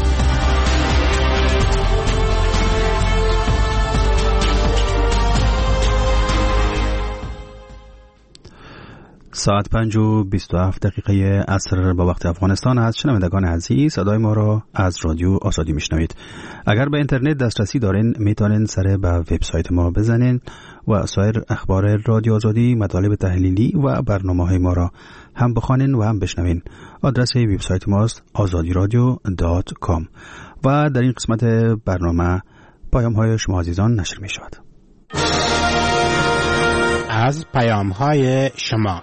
ساعت پنج و بیست و هفت دقیقه عصر با وقت افغانستان است. شنوندگان عزیز، صدای ما را از رادیو آزادی میشنوید. اگر به اینترنت دسترسی دارین میتونین سر به وبسایت ما بزنین و سایر اخبار رادیو آزادی، مطالب تحلیلی و برنامه‌های ما را هم بخوانین و هم بشنوین. آدرس وبسایت ماست آزادی رادیو دات کام و در این قسمت برنامه پیام‌های شما عزیزان نشر می‌شود. از پیام‌های شما.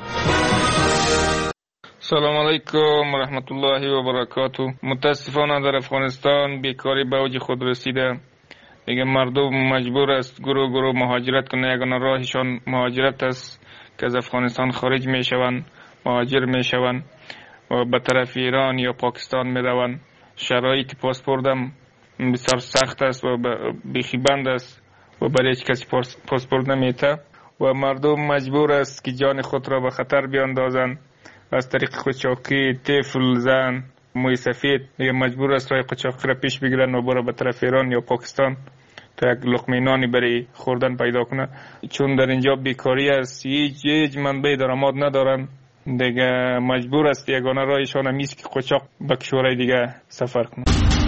سلام علیکم و رحمت الله و برکاته. متاسفانه در افغانستان بیکاری به اوج خود رسیده. دیگه مردم مجبور است گروه گروه مهاجرت کنه. یگانه راهشان مهاجرت است که از افغانستان خارج می شوند، مهاجر می شوند و به طرف ایران یا پاکستان می روند. شرایط پاسپورت هم بسیار سخت است و بیخی بند است و برای هیچ کسی پاسپورت نمیده و مردم مجبور است که جان خود را به خطر بیاندازند از طریق قاچاقی. طفل، زن، موی سفید یا مجبور است راه قاچاقی را پیش بگیرن و برای به طرف ایران یا پاکستان تا یک لقمه نانی برای خوردن پیدا کنه. چون در اینجا بیکاری است، هیچ هیچ منبع درآمد ندارن، دیگه مجبور است یگانه راهشان هم است که قاچاق به کشورهای دیگه سفر کنه.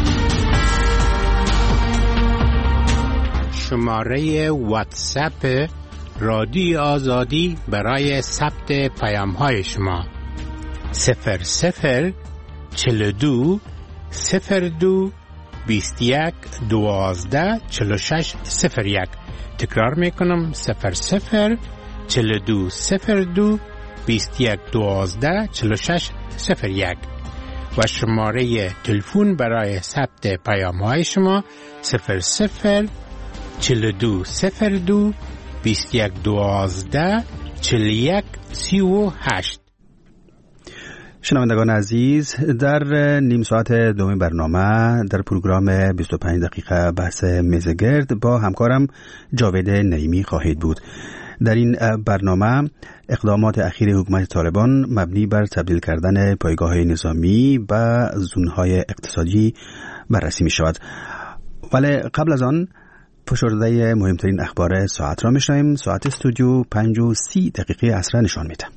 شماره واتساپ رادیو آزادی برای ثبت پیام‌های شما صفر صفر چهل و دو صفر دو بیست و یک دوازده چهل و شش صفر یک. تکرار میکنم صفر صفر چهل و دو صفر دو بیست و یک دوازده چهل و شش صفر یک و شماره تلفن برای ثبت پیام‌های شما صفر صفر چهل و دو صفر دو بیست و یک دوازده چهل و یک سی و هشت. شنوندگان عزیز، در نیم ساعت دوم برنامه در پروگرام بیست و پنج دقیقه بحث میزگرد با همکارم جاوید نعیمی خواهید بود. در این برنامه اقدامات اخیر حکومت طالبان مبنی بر تبدیل کردن پایگاه‌های نظامی به زون‌های اقتصادی بررسی می شود. ولی قبل از آن فشرده مهمترین اخبار ساعت را میشنویم. ساعت استودیو پنج و سی دقیقه عصر نشان میده.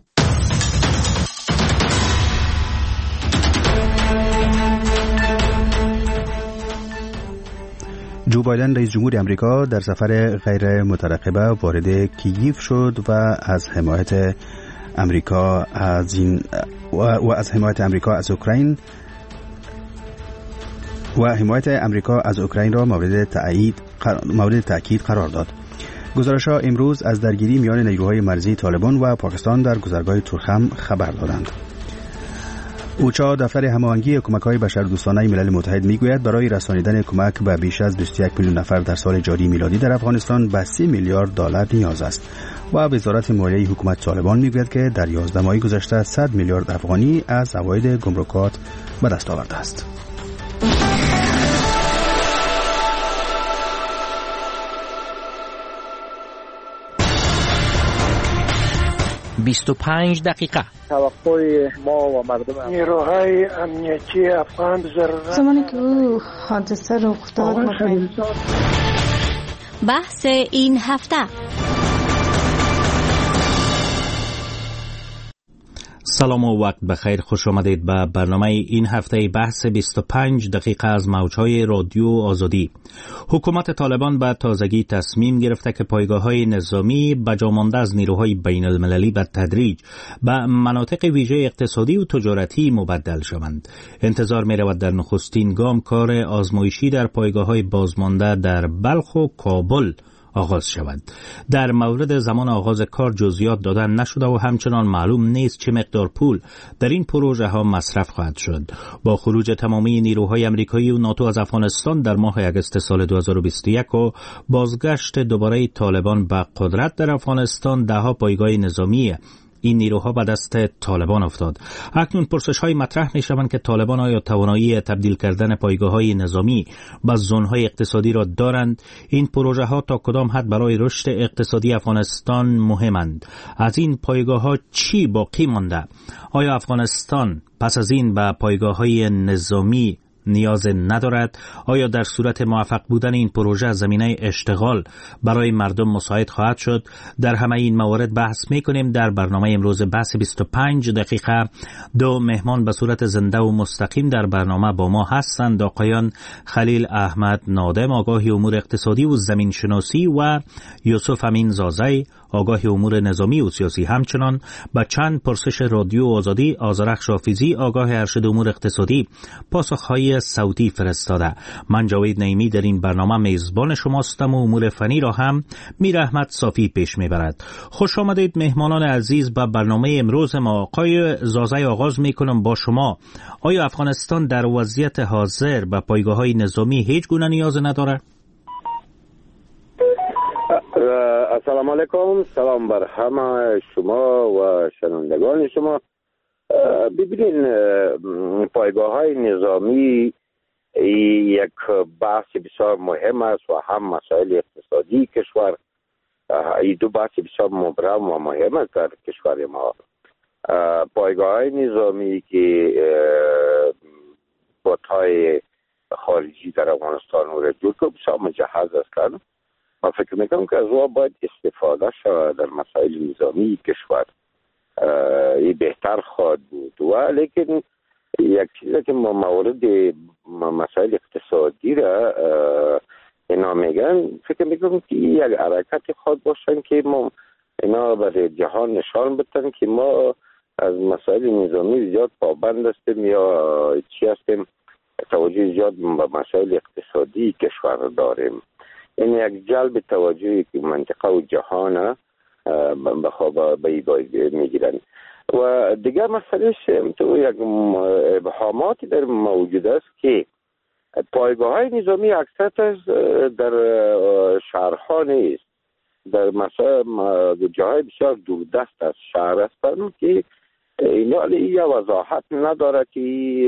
جو بایدن رئیس جمهور آمریکا در سفر غیر مترقبه وارد کییف شد و از حمایت آمریکا از این و از حمایت آمریکا از اوکراین و حمایت آمریکا از اوکراین را مورد تأیید مورد تأکید قرار داد. گزارش‌ها امروز از درگیری میان نیروهای مرزی طالبان و پاکستان در گذرگاه تورخم خبر دادند. اوچا دفتر هماهنگی کمک‌های بشردوستانه ملل متحد میگوید برای رسانیدن کمک به بیش از بیست و یک میلیون نفر در سال جاری میلادی در افغانستان به سی میلیارد دلار نیاز است و وزارت مالیه حکومت طالبان میگوید که در یازده ماه گذشته صد میلیارد افغانی از عواید گمرکات به دست آورده است. بیست و پنج دقیقه. توقع ما و مردم نیروهای امنیتی افغان ضرورت زمانی که او حادثه رخ داد بحث این هفته. سلام و وقت بخیر، خوش آمدید به برنامه این هفته بحث بیست و پنج دقیقه از موجهای رادیو آزادی. حکومت طالبان به تازگی تصمیم گرفته که پایگاه‌های نظامی بجامانده از نیروهای بین المللی به تدریج به مناطق ویژه اقتصادی و تجارتی مبدل شوند. انتظار می رود در نخستین گام کار آزمایشی در پایگاه‌های بازمانده در بلخ و کابل آغاز شود. در مورد زمان آغاز کار جزئیات دادن نشده و همچنان معلوم نیست چه مقدار پول در این پروژه ها مصرف خواهد شد. با خروج تمامی نیروهای آمریکایی و ناتو از افغانستان در ماه اگست سال دو هزار و بیست و یک و بازگشت دوباره طالبان به قدرت در افغانستان، دهها پایگاه نظامی این نیروها به دست طالبان افتاد. اکنون پرسش‌های مطرح می‌شوند که طالبان آیا توانایی تبدیل کردن پایگاه‌های نظامی به زون‌های اقتصادی را دارند؟ این پروژه‌ها تا کدام حد برای رشد اقتصادی افغانستان مهمند؟ از این پایگاه‌ها چی باقی مانده؟ آیا افغانستان پس از این به پایگاه‌های نظامی نیاز ندارد؟ آیا در صورت موفق بودن این پروژه زمینه اشتغال برای مردم مساعد خواهد شد؟ در همه این موارد بحث می‌کنیم در برنامه امروز بحث بیست و پنج دقیقه. دو مهمان به صورت زنده و مستقیم در برنامه با ما هستند. آقایان خلیل احمد نادم، آگاه امور اقتصادی و زمین شناسی، و یوسف امین زازی، آگاه امور نظامی و سیاسی. همچنان با چند پرسش رادیو آزادی آذرخش حافظی، آگاه ارشد امور اقتصادی، پاسخهای صوتی فرستاده. من جاوید نعیمی در این برنامه میزبان شماستم و امور فنی را هم میر احمد صافی پیش میبرد. خوش آمدید مهمانان عزیز به برنامه امروز ما. آقای زازی آغاز میکنم با شما. آیا افغانستان در وضعیت حاضر به پایگاه‌های نظامی هیچ گونه نیاز ندارد؟ السلام علیکم، سلام بر همه شما و شنوندگان شما. ببینین، پایگاه های نظامی یک بحث بسیار مهم است و هم مسائل اقتصادی کشور. این دو بحث بسیار مبرم و مهم است در کشور ما. پایگاه های نظامی که باتهای خارجی در افغانستان و دور که بسیار مجهز است، من فکر میکنم که از او باید استفاده شود در مسائل نظامی کشور. این بهتر خواهد بود. و لیکن یک چیزی که ما مورد مسائل اقتصادی را اینا میگن، فکر میکنم که یک حرکت خواهد باشن که ما اینا برای جهان نشان بدن که ما از مسائل نظامی زیاد پابند هستیم یا چی هستیم، توجه زیاد به مسائل اقتصادی کشور داریم. این یک جلب توجهی که منطقه و جهان به خواب میگیرن. و دیگر مسئله تو یک ابهاماتی در موجود است که پایگاه های نظامی اکثر در شهرها نیست، در مثلا جاهای بسیار دوردست از شهر هستند که اینا یا وضاحت نداره که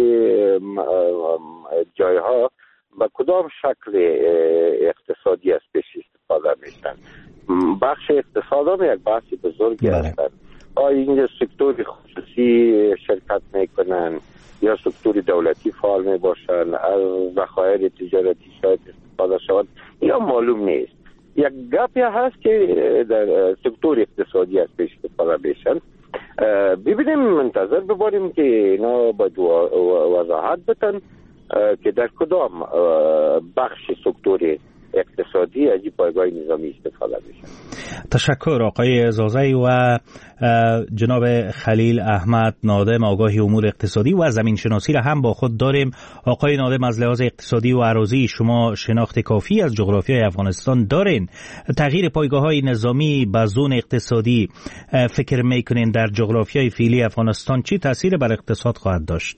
جایها به کدام شکل اقتصادی از پیش استفاده میشن. بخش اقتصاد هم یک بحث بزرگی هستند. آیا اینجا سکتور خصوصی شرکت میکنن یا سکتور دولتی فعال می باشن، از ذخایر تجارتی شاید استفاده شود یا معلوم نیست. یک گپی هست که در سکتور اقتصادی از پیش استفاده بشن. ببینیم، منتظر بباریم که اینا باید وضاحت بتن که در کدام بخش سکتور اقتصادی از پایگاه نظامی استفاده بشه. تشکر آقای زازی و جناب خلیل احمد نادم، آگاهی امور اقتصادی و زمین شناسی را هم با خود داریم. آقای نادم، از لحاظ اقتصادی و اراضی شما شناخت کافی از جغرافیای افغانستان دارین. تغییر پایگاه‌های نظامی به زون اقتصادی فکر میکنین در جغرافیای فعلی افغانستان چی تاثیر بر اقتصاد خواهد داشت؟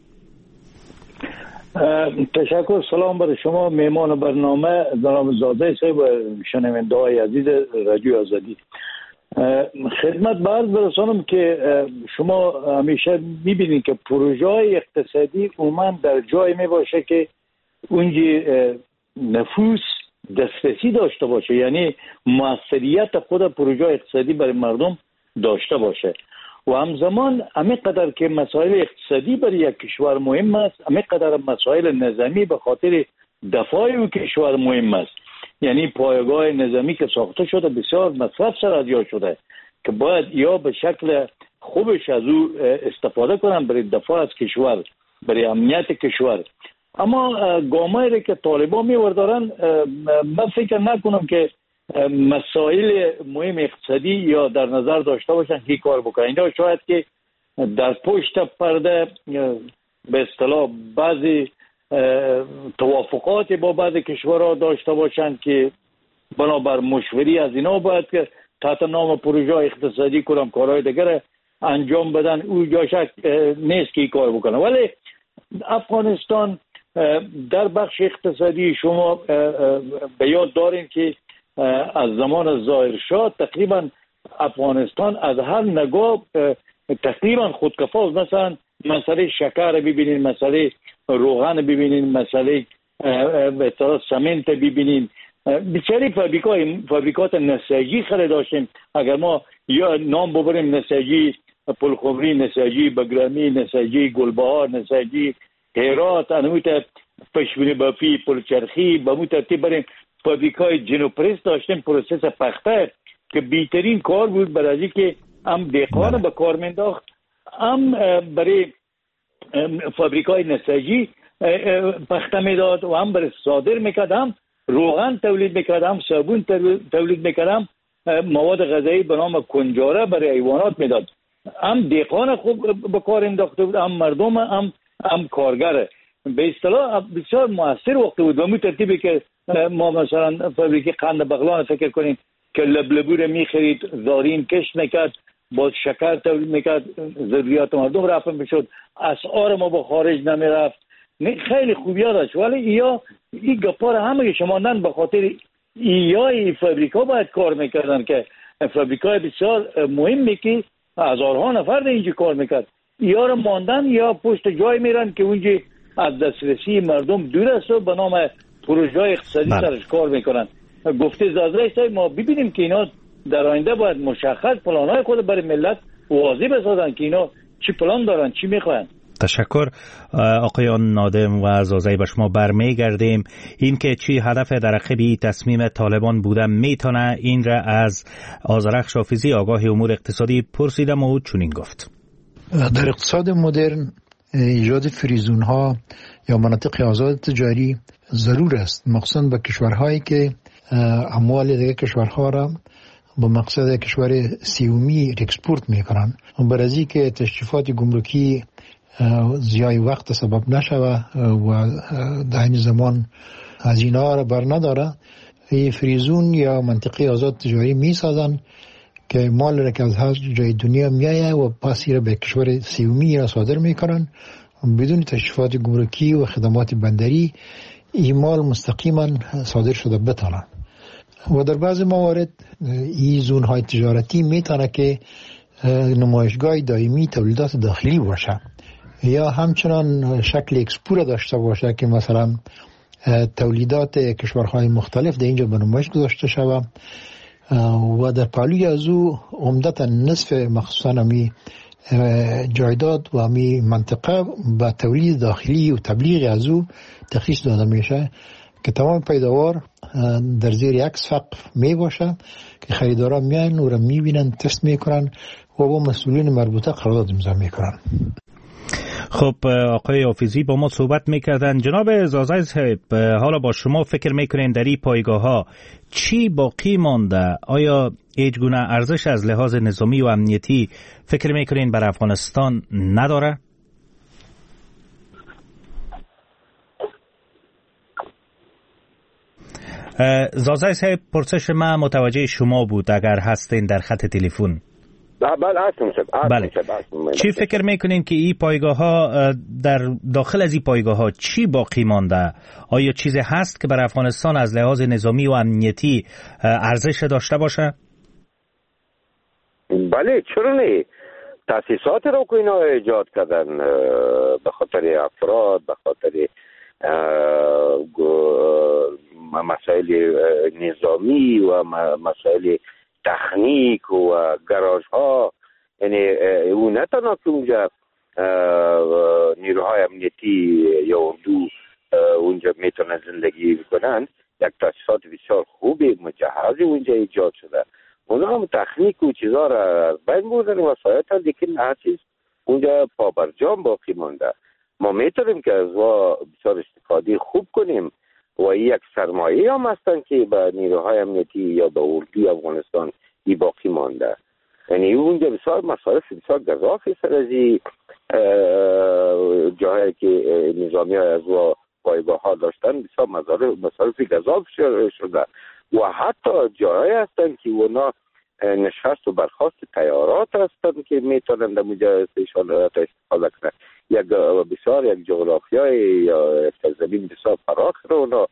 تشکر. سلام بر شما میمان برنامه جناب زاده صاحب و شنونده های عزیز رادیو آزادی. خدمت به عرض برسانم که شما همیشه میبینید که پروژه های اقتصادی عموما در جای می باشه که اونجا نفوس دسترسی داشته باشه، یعنی موثریت خود پروژه اقتصادی برای مردم داشته باشه و همزمان همین قدر که مسائل اقتصادی برای یک کشور مهم است، همین قدر مسائل نظامی به خاطر دفاع او کشور مهم است. یعنی پایگاه نظامی که ساخته شده بسیار مصرف سر از یا شده که باید یا به شکل خوبش از او استفاده کنن برای دفاع از کشور، برای امنیت کشور. اما گامایی را که طالبان میوردارن، من فکر نکنم که مسائل مهم اقتصادی یا در نظر داشته باشن که کار بکنن. اینا شاید که در پشت پرده به اصطلاح بعضی توافقات با بعضی کشورها داشته باشن که بنابر مشوری از اینا باید که تحت نام پروژه اقتصادی کنم کارهای دیگر انجام بدن. او جاشک نیست که کار بکنه. ولی افغانستان در بخش اقتصادی شما به یاد دارین که از زمان ظاهرشاه تقریبا افغانستان از هر نگاه تقریبا خودکفا. مثلا مسئله شکر ببینین، مسئله روغن ببینین، مسئله به اصطلاح سمنت ببینین. بسیاری فابریکای فابریکات نساجی خیلی داشتیم. اگر ما یا نام ببریم، نساجی پلخمری، نساجی بگرامی، نساجی گلبهار، نساجی هرات، انویت پشمینی بافی، پلچرخی، به مو ترتیب بریم فابریکای جنوپرس داشتیم، پروسس پخته که بیترین کار بود برای که هم دهقان به کار مینداخت، هم برای فابریکای نساجی پخته میداد و هم برای صادر میکرد، هم روغن تولید میکرد، هم صابون تولید میکرد، هم مواد غذایی به نام کنجاره برای حیوانات میداد. هم دهقان خوب به کار انداخته بود، هم مردم، هم هم کارگر. به اصطلاح بسیار موثر وقت بود. و می ترتیبی که ما مثلا فابریکه قند بغلان فکر کنیم که لبلبو رو میخرید، زارین کش میکرد، باز شکر تولید میکرد، ضروریات مردم رفع میشد، اسعار ما با خارج نمیرفت. خیلی خوبی ها داشت. ولی ایا این گپار همه شما نن به خاطر ایا ای فابریکا باید کار میکردن که فابریکای بسیار مهمی که هزارها نفر در اینجا کار میکرد. یا رو ماندن یا پشت جای میرن که اونجا از دسترسی مردم دور است و به نام پروژه اقتصادی سرش کار میکنن. گفته زازرای ما ببینیم که اینا در آینده باید مشخص پلانهای خود برای ملت واضح بسازن که اینا چی پلان دارن، چی میخوان. تشکر آقایان نادم و زازی. به شما برمیگردیم. این که چی هدف در عقب تصمیم طالبان بوده میتونه این را از آذرخش حافظی آگاه امور اقتصادی پرسیدم و چنین گفت: در اقتصاد مدرن ایجاد فریزون ها یا مناطق آزاد تجاری ضرور است، مخصوصا به کشورهایی که اموال دیگه کشورها را با مقصد کشور سیومی اکسپورت میکنن. برای که تشریفات گمرکی زیای وقت سبب نشوه و در این زمان هزینه ها را بر نداره، این فریزون یا منطقه آزاد تجاری می سازن که مال را که از هر جای دنیا میایه و پاسی را به کشور سیومی را صادر میکنن بدون تشریفات گمرکی و خدمات بندری. این مال مستقیما صادر شده بتانه و در بعض موارد این زون های تجارتی میتونه که نمایشگاه دائمی تولیدات داخلی باشه یا همچنان شکل اکسپو داشته باشه که مثلا تولیدات کشورهای مختلف در اینجا به نمایش گذاشته شود و در پهلوی از او عمدتا نصف مخصوصا همی جایداد و همی منطقه به تولید داخلی و تبلیغ از او تخصیص داده میشه که تمام پیداوار در زیر یک سقف می باشه که خریداران میان و را میبینن، تست میکنن و با مسئولین مربوطه قرارداد امضا میکنن. خب آقای حافظی با ما صحبت میکردن. جناب زازای صاحب، حالا با شما فکر میکنین در این پایگاه ها چی باقی مانده؟ آیا هیچ گونه ارزش از لحاظ نظامی و امنیتی فکر میکنین بر افغانستان نداره؟ زازای صاحب، پرسش من متوجه شما بود اگر هستین در خط تلفن. بله هستم شب. بله. چی فکر میکنین که این پایگاه ها در داخل از این پایگاه ها چی باقی مانده؟ آیا چیزی هست که بر افغانستان از لحاظ نظامی و امنیتی ارزش داشته باشه؟ بله چرا نه؟ تاسیسات رو که اینا ایجاد کردن به خاطر افراد، به خاطر مسائل نظامی و مسائل تکنیک و گراژ ها، یعنی او نه تنها که اونجا نیروهای امنیتی یا اردو اونجا میتونن زندگی کنن، یک تاسیسات بسیار خوبی مجهزی اونجا ایجاد شده. اونا هم تکنیک و چیزا را بین بردن وسایت ها، لیکن هر چیز اونجا پابرجام باقی مانده. ما میتونیم که از وا بسیار استفاده خوب کنیم و یک سرمایه هم هستن که به نیروهای امنیتی یا به اردوی افغانستان ای باقی مانده. یعنی اونجا بسیار مصارف بسیار گزافی سر از جاهایی که نظامی های از وا پایگاه ها داشتن بسیار مصارف گزاف شده و حتی جاهایی هستن که اونا نشست و برخاست تیارات هستن که میتونن در اونجا استفاده کنن. یک بسیار یک جغرافیای یا زمین بسیار فراخ رو اونا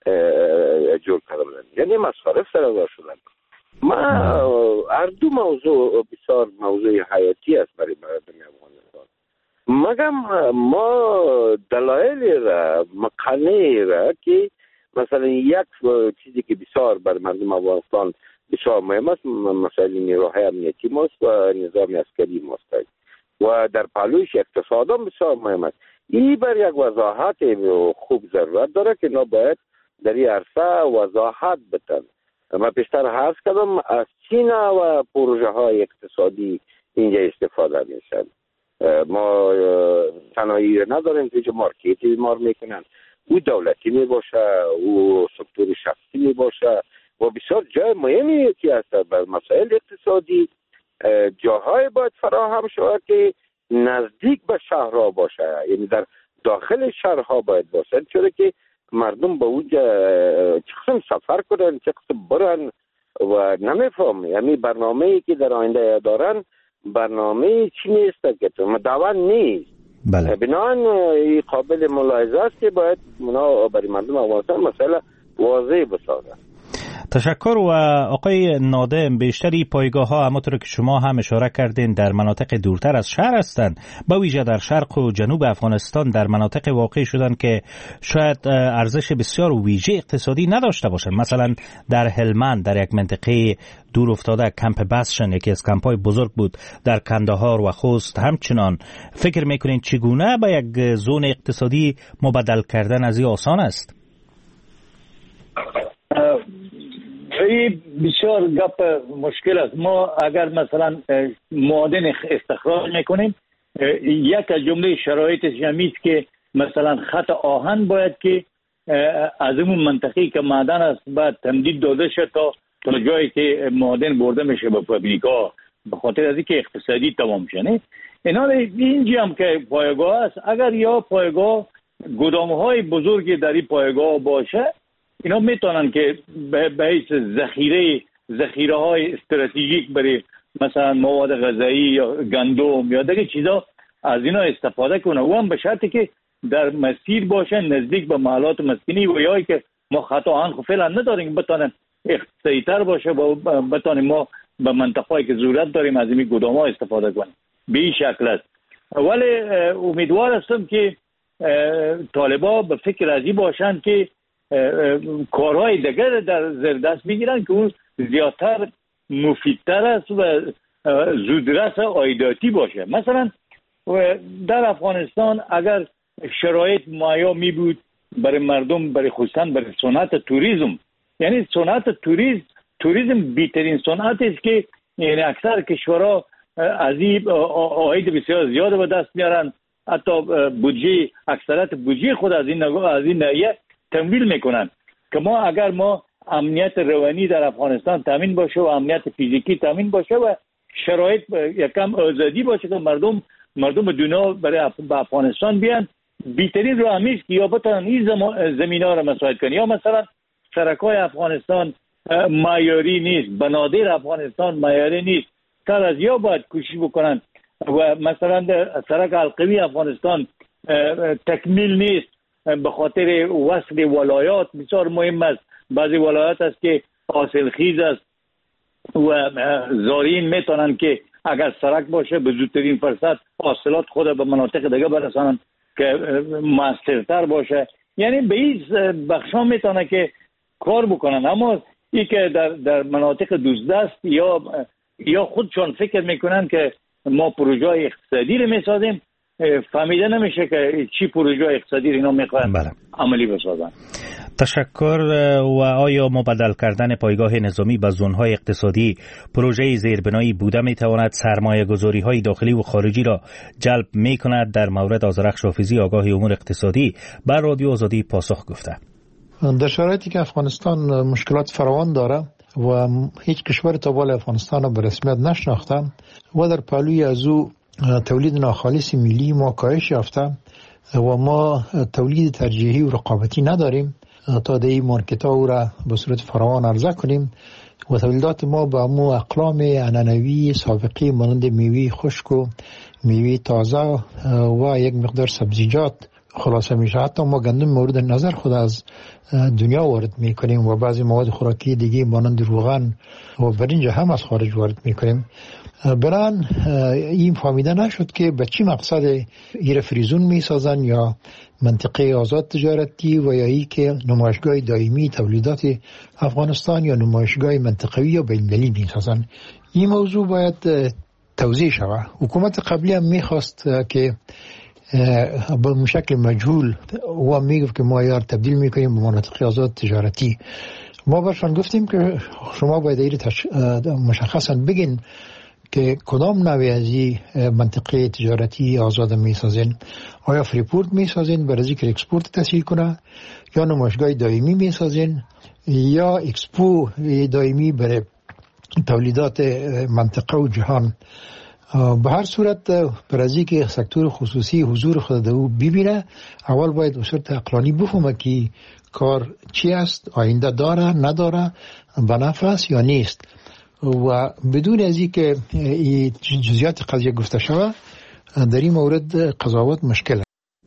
جور کردن، یعنی مصارف سر شدن. ما هر دو موضوع بسیار موضوع حیاتی است برای مردم افغانستان، مگم ما دلایل را مقنعه را که مثلا یک چیزی که بسیار بر مردم افغانستان بسیار مهم است مسائل نیروهای امنیتی ماست و نظام عسکری ماست و در پهلوش اقتصاد هم بسیار مهم است. این بر یک وضاحت خوب ضرورت داره که اینا باید در این عرصه وضاحت بدن. من پیشتر عرض کردم از چین و پروژه های اقتصادی اینجا استفاده میشن. ما صنایعی نداریم که مارکتی مار میکنن، او دولتی می باشه، او سکتور شخصی می باشه و بسیار جای مهمی که هست بر مسائل اقتصادی جاهای باید فراهم شود که نزدیک به شهرها باشه، یعنی در داخل شهرها باید باشه، چون که مردم به اونجا چه قسم سفر کنن، چه قسم برن و نمیفهم. یعنی برنامه‌ای که در آینده دارن برنامه چی نیست که مدون نیست. بله. بنابراین قابل ملاحظه است که باید اونا برای مردم افغانستان مسئله واضح بسازن. تشکر. و آقای نادم، بیشتری پایگاه ها همونطور که شما هم اشاره کردین در مناطق دورتر از شهر هستند، با ویژه در شرق و جنوب افغانستان در مناطق واقع شدن که شاید ارزش بسیار ویژه اقتصادی نداشته باشند. مثلا در هلمند در یک منطقه دور افتاده کمپ بسشن یکی از کمپ‌های بزرگ بود، در کندهار و خوست همچنان. فکر میکنین چگونه با یک زون اقتصادی مبدل کردن از این آسان است؟ این بسیار گپ مشکل است. ما اگر مثلا معادن استخراج میکنیم، یک از جمله شرایطش همی است که مثلا خط آهن باید که از اون منطقه‌ای که معدن است بعد تمدید داده شد تا تا جایی که معدن برده میشه به فابریکا، به خاطر از اینکه اقتصادی تمام شه. اینا اینجا هم که پایگاه است، اگر یا پایگاه گدام‌های بزرگی در این پایگاه باشه، اینا میتونن که به حیث ذخیره ذخیره های استراتژیک برای مثلا مواد غذایی یا گندم یا دیگه چیزا از اینا استفاده کنه، و هم به شرطی که در مسیر باشه نزدیک به محلات مسکونی و یا که ما خط آهن خب فعلا نداریم بتونن اقتصادی تر باشه و بتونیم ما به منطقه‌ای که ضرورت داریم از این گودام‌ها استفاده کنیم. به این شکل است. ولی امیدوار هستم که طالبا به فکر ازی باشند که کارهای دیگر در زیر دست بگیرن که اون زیادتر مفیدتر است و زودرس عایداتی باشه. مثلا در افغانستان اگر شرایط مایا می بود برای مردم، برای خصوصا برای صنعت توریسم، یعنی صنعت توریسم توریسم بیترین صنعت است که یعنی اکثر کشورها از این عاید بسیار زیاد به دست میارن، حتی بودجه اکثریت بودجه خود از این از این ناحیه تمویل میکنن. که ما اگر ما امنیت روانی در افغانستان تامین باشه و امنیت فیزیکی تامین باشه و شرایط یکم آزادی باشه که مردم مردم دنیا برای افغانستان بیان، بیترین راه همیست که یا بتونن این زمینه را مساعد کنن. یا مثلا سرکای افغانستان معیاری نیست، بنادر افغانستان معیاری نیست، کار از یا باید کوشش بکنن و مثلا سرک القوی افغانستان تکمیل نیست به خاطر وصل ولایات بسیار مهم است. بعضی ولایات است که حاصل خیز است و زارین میتونن که اگر سرک باشه به زودترین فرصت حاصلات خود به مناطق دیگه برسانن که موثرتر باشه. یعنی به این بخشا میتونه که کار بکنن. اما ای که در در مناطق دوزدست یا یا خودشون فکر میکنن که ما پروژه اقتصادی رو میسازیم، فهمیده نمیشه که چی پروژه اقتصادی رو اینا میخوان بله. عملی بسازن. تشکر. و آیا مبدل کردن پایگاه نظامی به زونهای اقتصادی پروژه زیربنایی بوده میتواند سرمایه گذاری های داخلی و خارجی را جلب میکند؟ در مورد آذرخش حافظی آگاه امور اقتصادی بر رادیو آزادی پاسخ گفته. در شرایطی که افغانستان مشکلات فراوان داره و هیچ کشور تا بالای افغانستان را به رسمیت نشناخته و در پهلوی از او تولید ناخالص ملی ما کاهش یافته و ما تولید ترجیحی و رقابتی نداریم تا در این مارکت ها او را به صورت فراوان عرضه کنیم و تولیدات ما به امو اقلام عنعنوی سابقی مانند میوه خشک و میوه تازه و یک مقدار سبزیجات خلاصه میشه. حتی ما گندم مورد نظر خود از دنیا وارد میکنیم و بعضی مواد خوراکی دیگه مانند روغن و برنج هم از خارج وارد میکنیم. بران این فهمیده نشد که به چی مقصد ایره فریزون میسازن یا منطقه آزاد تجارتی و یا ای که نمایشگاه دائمی تولیدات افغانستان یا نمایشگاه منطقوی یا بین‌المللی میسازن. این موضوع باید توضیح شود. حکومت قبلی هم میخواست که به شکل مجهول و میگفت که ما یار تبدیل میکنیم به مناطق آزاد تجارتی. ما برشان گفتیم که شما باید ایره تش... مشخصا بگین که کدام نوعی از این منطقه تجارتی آزاد میسازین. آیا فریپورت میسازین برای اینکه اکسپورت تسهیل کنه، یا نمایشگاه دائمی میسازین، یا اکسپو دائمی برای تولیدات منطقه و جهان. به هر صورت برای اینکه سکتور خصوصی حضور خود دو ببینه، اول باید به صورت عقلانی بفهمه که کار چی است، آینده داره نداره، به نفع است یا نیست. و بدون از اینکه جزئیات قضیه گفته شود در این مورد قضاوت مشکل.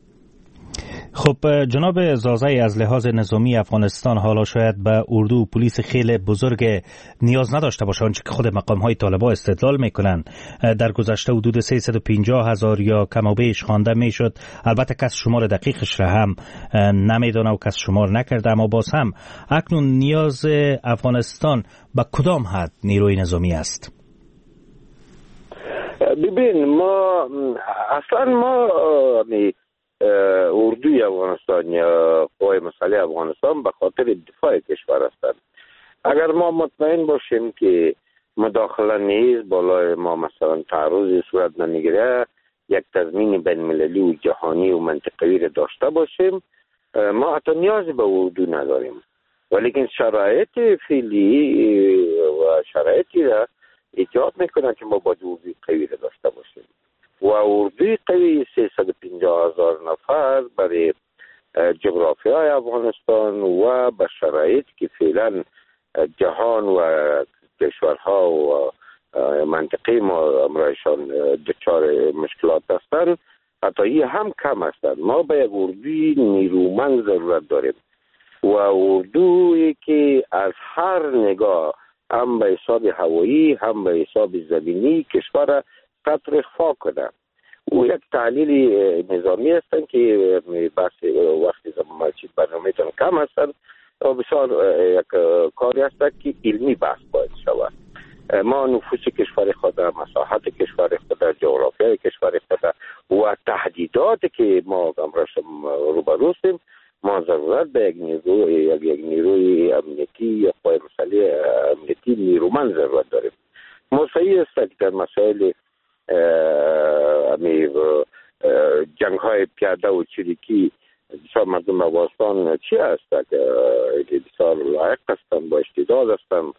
خب جناب زازای، از لحاظ نظامی افغانستان حالا شاید به اردو و پلیس خیلی بزرگ نیاز نداشته باشه، آنچه که خود مقام های طالبان استدلال میکنن. در گذشته حدود سیصد و پنجاه هزار یا کم و بیش خوانده میشد. البته کس شمار دقیقش را هم نمیدونه و کس شمار نکرده، اما باز هم اکنون نیاز افغانستان به کدام حد نیروی نظامی است؟ ببین، ما اصلا ما اردوی افغانستان یا قوای مسلح افغانستان به خاطر دفاع کشور هستند. اگر ما مطمئن باشیم که مداخله نیست، بالای ما مثلا تعرض صورت نمیگیره، یک تضمین بین المللی و جهانی و منطقوی را داشته باشیم، ما حتی نیازی به اردو نداریم. ولیکن شرایط فعلی و شرایطی را ایجاد میکنه که ما باید اردوی قوی را داشته باشیم و اردوی قوی سیصد و پنجاه هزار نفر برای جغرافیای افغانستان و به شرایط که فعلا جهان و کشورها و منطقه ما امرایشان دچار مشکلات هستند، حتی این هم کم هستند. ما به یک اردوی نیرومند ضرورت داریم و اردویی که از هر نگاه هم به حساب هوایی هم به حساب زمینی کشور قطر اخفا کنه. او یک تحلیل نظامی هستند که بحث وقتی زمان چیز برنامه‌تان کم هستند و بسیار یک کاری هست که علمی بحث باید شود. ما نفوس کشور خود، مساحت کشور خود، جغرافیای کشور خود و تهدیدات که ما امروز روبروستیم، ما ضرورت به یک نیروی یک, یک نیروی امنیتی یا قوای مسلح امنیتی نیرومند ضرورت داریم. ما صحیح است که در مسائل جنگ های پیاده و چریکی بسیار مردم افغانستان چی هست که بسیار لایق هستند، با استعداد هستند،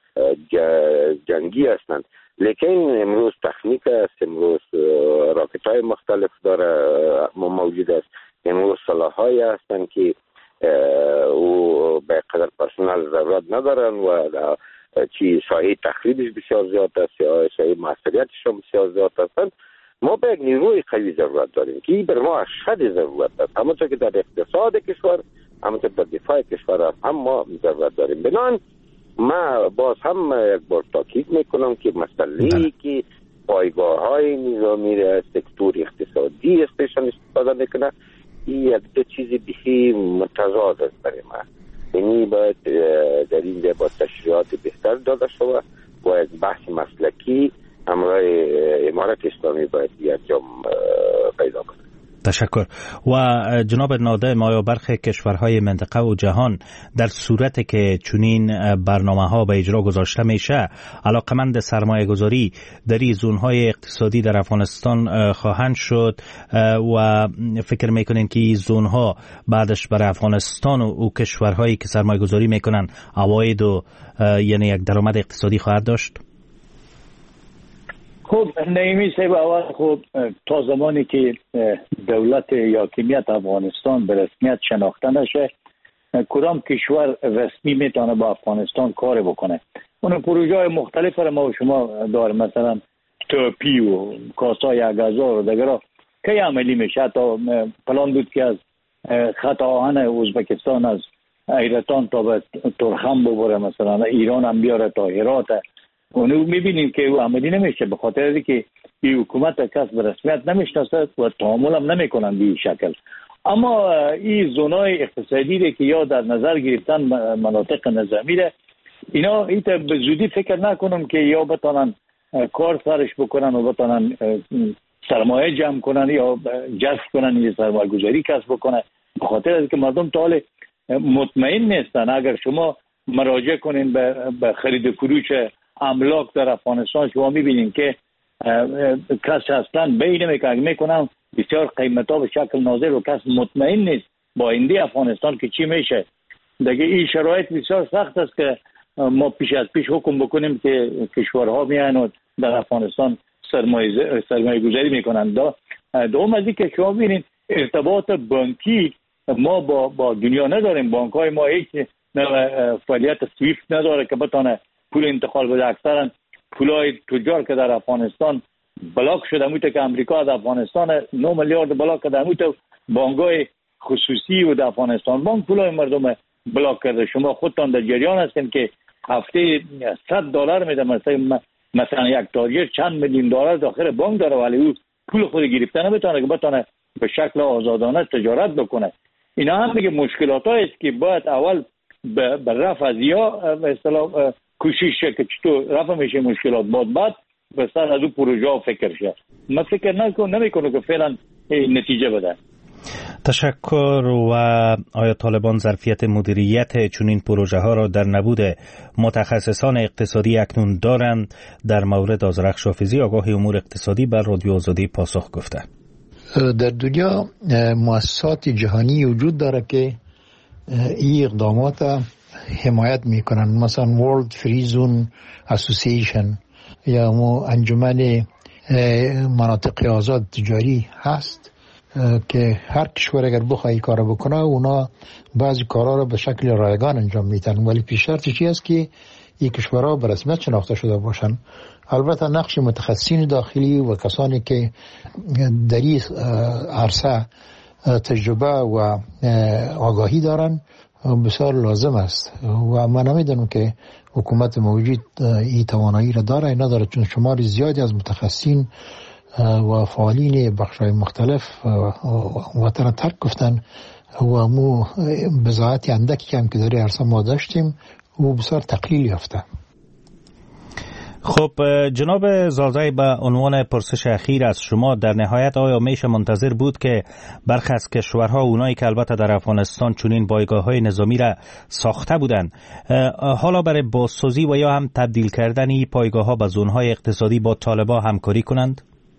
جنگی هستند، لیکن امروز تکنیک است، امروز راکت های مختلف داره موجود است، امروز سلاح های هستند که او به قدر پرسنل ضرورت ندارن و چی سایه تخریبش بسیار زیاد است، سایه موثریتش هم بسیار زیاد هستند. ما به یک نیروی قوی ضرورت داریم که بر ما اشد ضرورت است، همونطور که در اقتصاد کشور، همونطور در دفاع کشور هم ما ضرورت داریم. بنان ما باز هم یک بار تاکید میکنم که مسئله که پایگاه های نظامی را سکتور اقتصادی استیشن استفاده میکنه، این یک دو چیزی بهی متضاد است برای ما. یعنی باید در این ده با تشریعات بهتر داده شود و یک بحث مسلکی همراه امارت اسلامی باید انجام پیدا کنه. تشکر. و جناب ناده، ما یا برخی کشورهای منطقه و جهان در صورت که چنین برنامه ها به اجرا گذاشته میشه علاقمند سرمایه گذاری در این زونهای اقتصادی در افغانستان خواهند شد و فکر میکنین که این زونها بعدش برای افغانستان و کشورهایی که سرمایه گذاری میکنن عواید و یعنی یک درآمد اقتصادی خواهد داشت؟ خب نعیمی صاحب، اول خب تا زمانی که دولت یا حاکمیت افغانستان به رسمیت شناخته نشه، کدام کشور رسمی میتونه با افغانستان کار بکنه. اون پروژه های مختلف را ما و شما داریم، مثلا توپی و کاسای اگازار و دیگر که عملی میشه. تا پلان بود که از خط آهن ازبکستان از ایرتان تا به ترخم ببره، مثلا ایران هم بیاره تا هرات. اونو میبینیم که او عملی نمیشه، به خاطر اینکه که این حکومت کس به رسمیت نمیشناسه و تعامل هم نمیکنن به این شکل. اما این زونای اقتصادی که یا در نظر گرفتن مناطق نظامی ده، اینا ایت به زودی فکر نکنم که یا بتانن کار سرش بکنن و بتانن سرمایه جمع کنن یا جذب کنن یا سرمایه گذاری کسب بکنن، به خاطر اینکه مردم تا حال مطمئن نیستن. اگر شما مراجعه کنین به خرید و فروش املاک در افغانستان، شما میبینین که کس اصلا بین میکنن بسیار قیمت ها به شکل ناظر و کس مطمئن نیست با آینده افغانستان که چی میشه. دیگه این شرایط بسیار سخت است که ما پیش از پیش حکم بکنیم که کشورها میان و در افغانستان سرمایه سرمایه گذاری میکنن. دا دوم از این که شما ببینید ارتباط بانکی ما با با دنیا نداریم. بانک های ما هیچ فعالیت سویفت نداره که بتونه پول انتقال بده. اکثرا پولای تجار که در افغانستان بلاک شده، موته که امریکا در افغانستان نه میلیارد بلاک کرده، موته بانک‌های خصوصی و در افغانستان بانک پولای مردم بلاک کرده. شما خودتان در جریان هستین که هفته صد دلار میده، مثلا مثلا یک تاجر چند میلیون دلار داخل بانک داره ولی او پول خود گرفته نمیتونه که بتونه به شکل آزادانه تجارت بکنه. اینا هم دیگه مشکلاتایی است که باید اول به رفع از یا به اصطلاح کوشش که چطور رفع میشه مشکلات، بعد بعد به سر از اون پروژه ها فکر شه. من فکر نکنم نمیکنه که فعلا نتیجه بده. تشکر. و آیا طالبان ظرفیت مدیریت چنین پروژه ها را در نبود متخصصان اقتصادی اکنون دارند؟ در مورد آذرخش حافظی آگاه امور اقتصادی بر رادیو آزادی پاسخ گفته. در دنیا مؤسسات جهانی وجود داره که این اقدامات حمایت میکنن، مثلا World Free Zone Association یا انجمن مناطق آزاد تجاری هست که هر کشور اگر بخواه کار بکنه اونا بعضی کارا رو به شکل رایگان انجام میدن، ولی پیش شرطی چی است که این کشورها به رسمیت شناخته شده باشن. البته نقش متخصصین داخلی و کسانی که در این عرصه تجربه و آگاهی دارن بسیار لازم است و من نمیدونم که حکومت موجود این توانایی را داره یا نداره، چون شمار زیادی از متخصصین و فعالین بخش‌های مختلف وطن ترک گفتن و مو بضاعت اندکی هم که در عرصه ما داشتیم و بسیار تقلیل یافته. خب جناب زازای، به عنوان پرسش اخیر از شما، در نهایت آیا میشه منتظر بود که برخی از کشورها، اونایی که البته در افغانستان چنین پایگاه‌های نظامی را ساخته بودند، حالا برای بازسازی و یا هم تبدیل کردن این پایگاه‌ها به زون‌های اقتصادی با طالبان همکاری کنند؟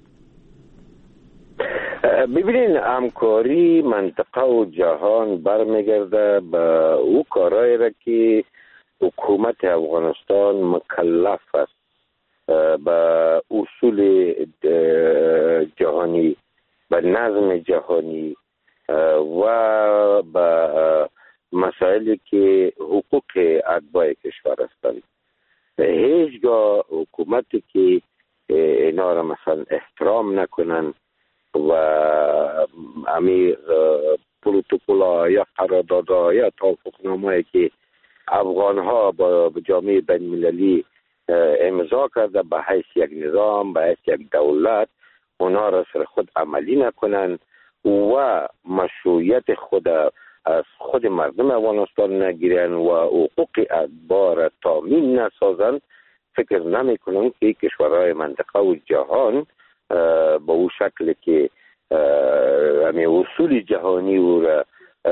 ببینین، همکاری منطقه و جهان برمیگرده به او کارهایی را که حکومت افغانستان مکلف است به اصول جهانی، به نظم جهانی و به مسائلی که حقوق اتباع کشور هستند. هیچگاه حکومتی که اینا را مثلا احترام نکنن و امی پروتکل یا قراردادها یا توافقنامه‌ای که افغان ها با جامعه بین المللی امضا کرده به حیث یک نظام، به حیث یک دولت، اونا را سر خود عملی نکنن و مشروعیت خود از خود مردم افغانستان نگیرن و حقوق اتباع را تامین نسازند، فکر نمی کنم که کشورهای منطقه و جهان با او شکل که همه اصول جهانی و را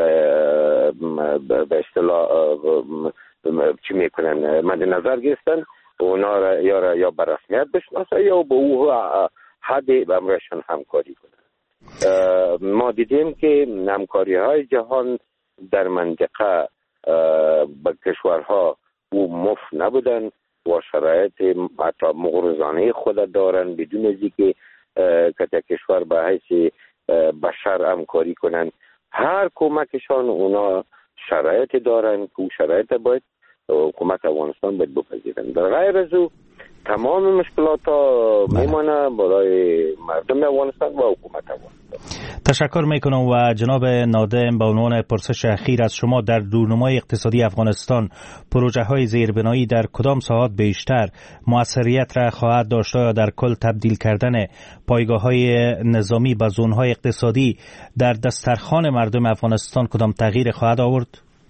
به اصطلاح چی میکنن مد نظر گرفتن، اونا را یا را یا به رسمیت بشناسه یا با او حد به امرشان همکاری کنن. ما دیدیم که همکاری های جهان در منطقه به کشورها او مفت نبودن و شرایط حتی مغرضانه خود دارن، بدون از اینکه که کشور به حیث بشر همکاری کنن. هر کمکشان اونا شرایط دارن که شرایط باید حکومت افغانستان باید بپذیرن. در غیر از او تمام مشکلات ها میمانه برای مردم افغانستان و حکومت افغانستان. تشکر میکنم. و جناب نادم، به عنوان پرسش اخیر از شما، در رونمای اقتصادی افغانستان پروژه های زیربنایی در کدام ساحات بیشتر موثریت را خواهد داشت یا در کل تبدیل کردن پایگاه های نظامی به زون های اقتصادی در دسترخوان مردم افغانستان کدام تغییر خواهد آورد؟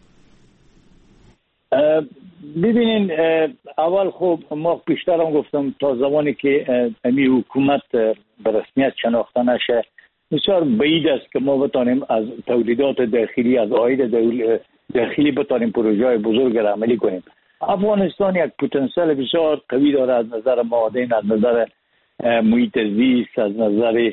ببینین، اول خب ما بیشتر هم گفتم تا زمانی که امی حکومت به رسمیت شناخته نشه بسیار بعید است که ما بتانیم از تولیدات داخلی، از عاید داخلی بتانیم پروژه های بزرگ را عملی کنیم. افغانستان یک پتانسیل بسیار قوی داره از نظر معادن، از نظر محیط زیست، از نظر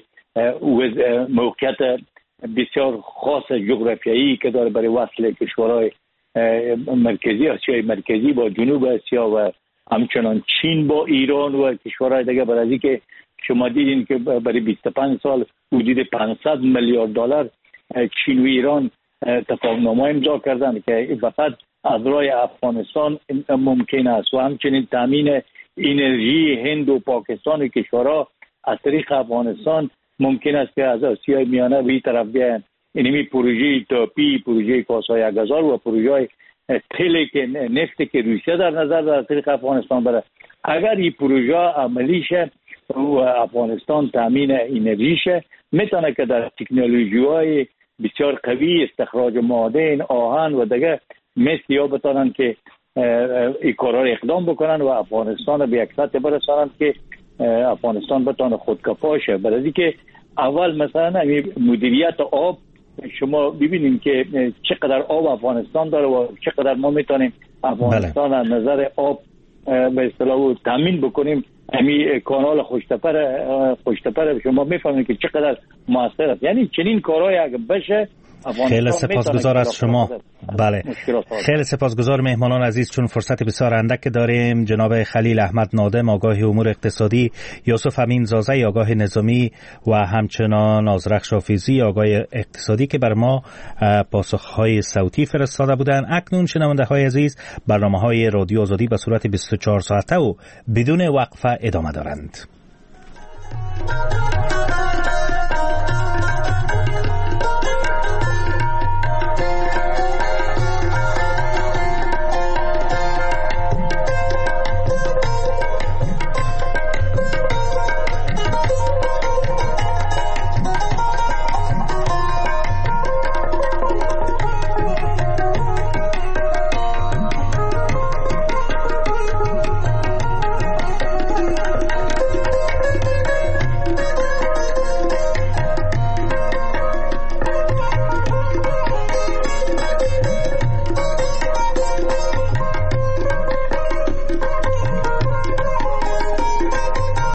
موقعیت بسیار خاص جغرافیایی که داره برای وصل کشورهای مرکزی آسیای مرکزی با جنوب آسیا و همچنان چین با ایران و کشورهای دیگه. برای که شما دیدین که برای بیست و پنج سال حدود پانصد میلیارد دلار چین و ایران تفاهم‌نامه امضا کردن که فقط از راه افغانستان ممکن است و همچنین تامین انرژی هند و پاکستان و کشورها از طریق افغانستان ممکن است که از آسیای میانه به این طرف بیاین. اینمی پروژه تاپی، پروژه کاسای گازار و پروژه تل که نفت که روسیه در نظر در طریق افغانستان بره، اگر این پروژه عملی شه و افغانستان تامین انرژی شه، میتونه که در تکنولوژی های بسیار قوی استخراج معادن، آهن و دیگه مثل یا بتانن که این کارا را اقدام بکنن و افغانستان به یک سطح برسانن که افغانستان بتونه خودکفا شه. برای که اول مثلا مدیریت آب، شما ببینیم که چقدر آب افغانستان داره و چقدر ما میتونیم افغانستان از نظر آب به اصطلاح تامین بکنیم. همین کانال خوشتپر خوشتپر شما میفهمید که چقدر موثر است. یعنی چنین کارهای اگه بشه خیلی سپاسگزار از شما. بله، خیلی سپاسگزار مهمانان عزیز. چون فرصت بسیار اندک داریم، جناب خلیل احمد نادم آگاه امور اقتصادی، یوسف امین زازی آگاه نظامی و همچنان آذرخش حافظی آگاه اقتصادی که بر ما پاسخهای صوتی فرستاده بودند. اکنون شنونده های عزیز، برنامه های رادیو آزادی به صورت بیست و چهار ساعته و بدون وقفه ادامه دارند.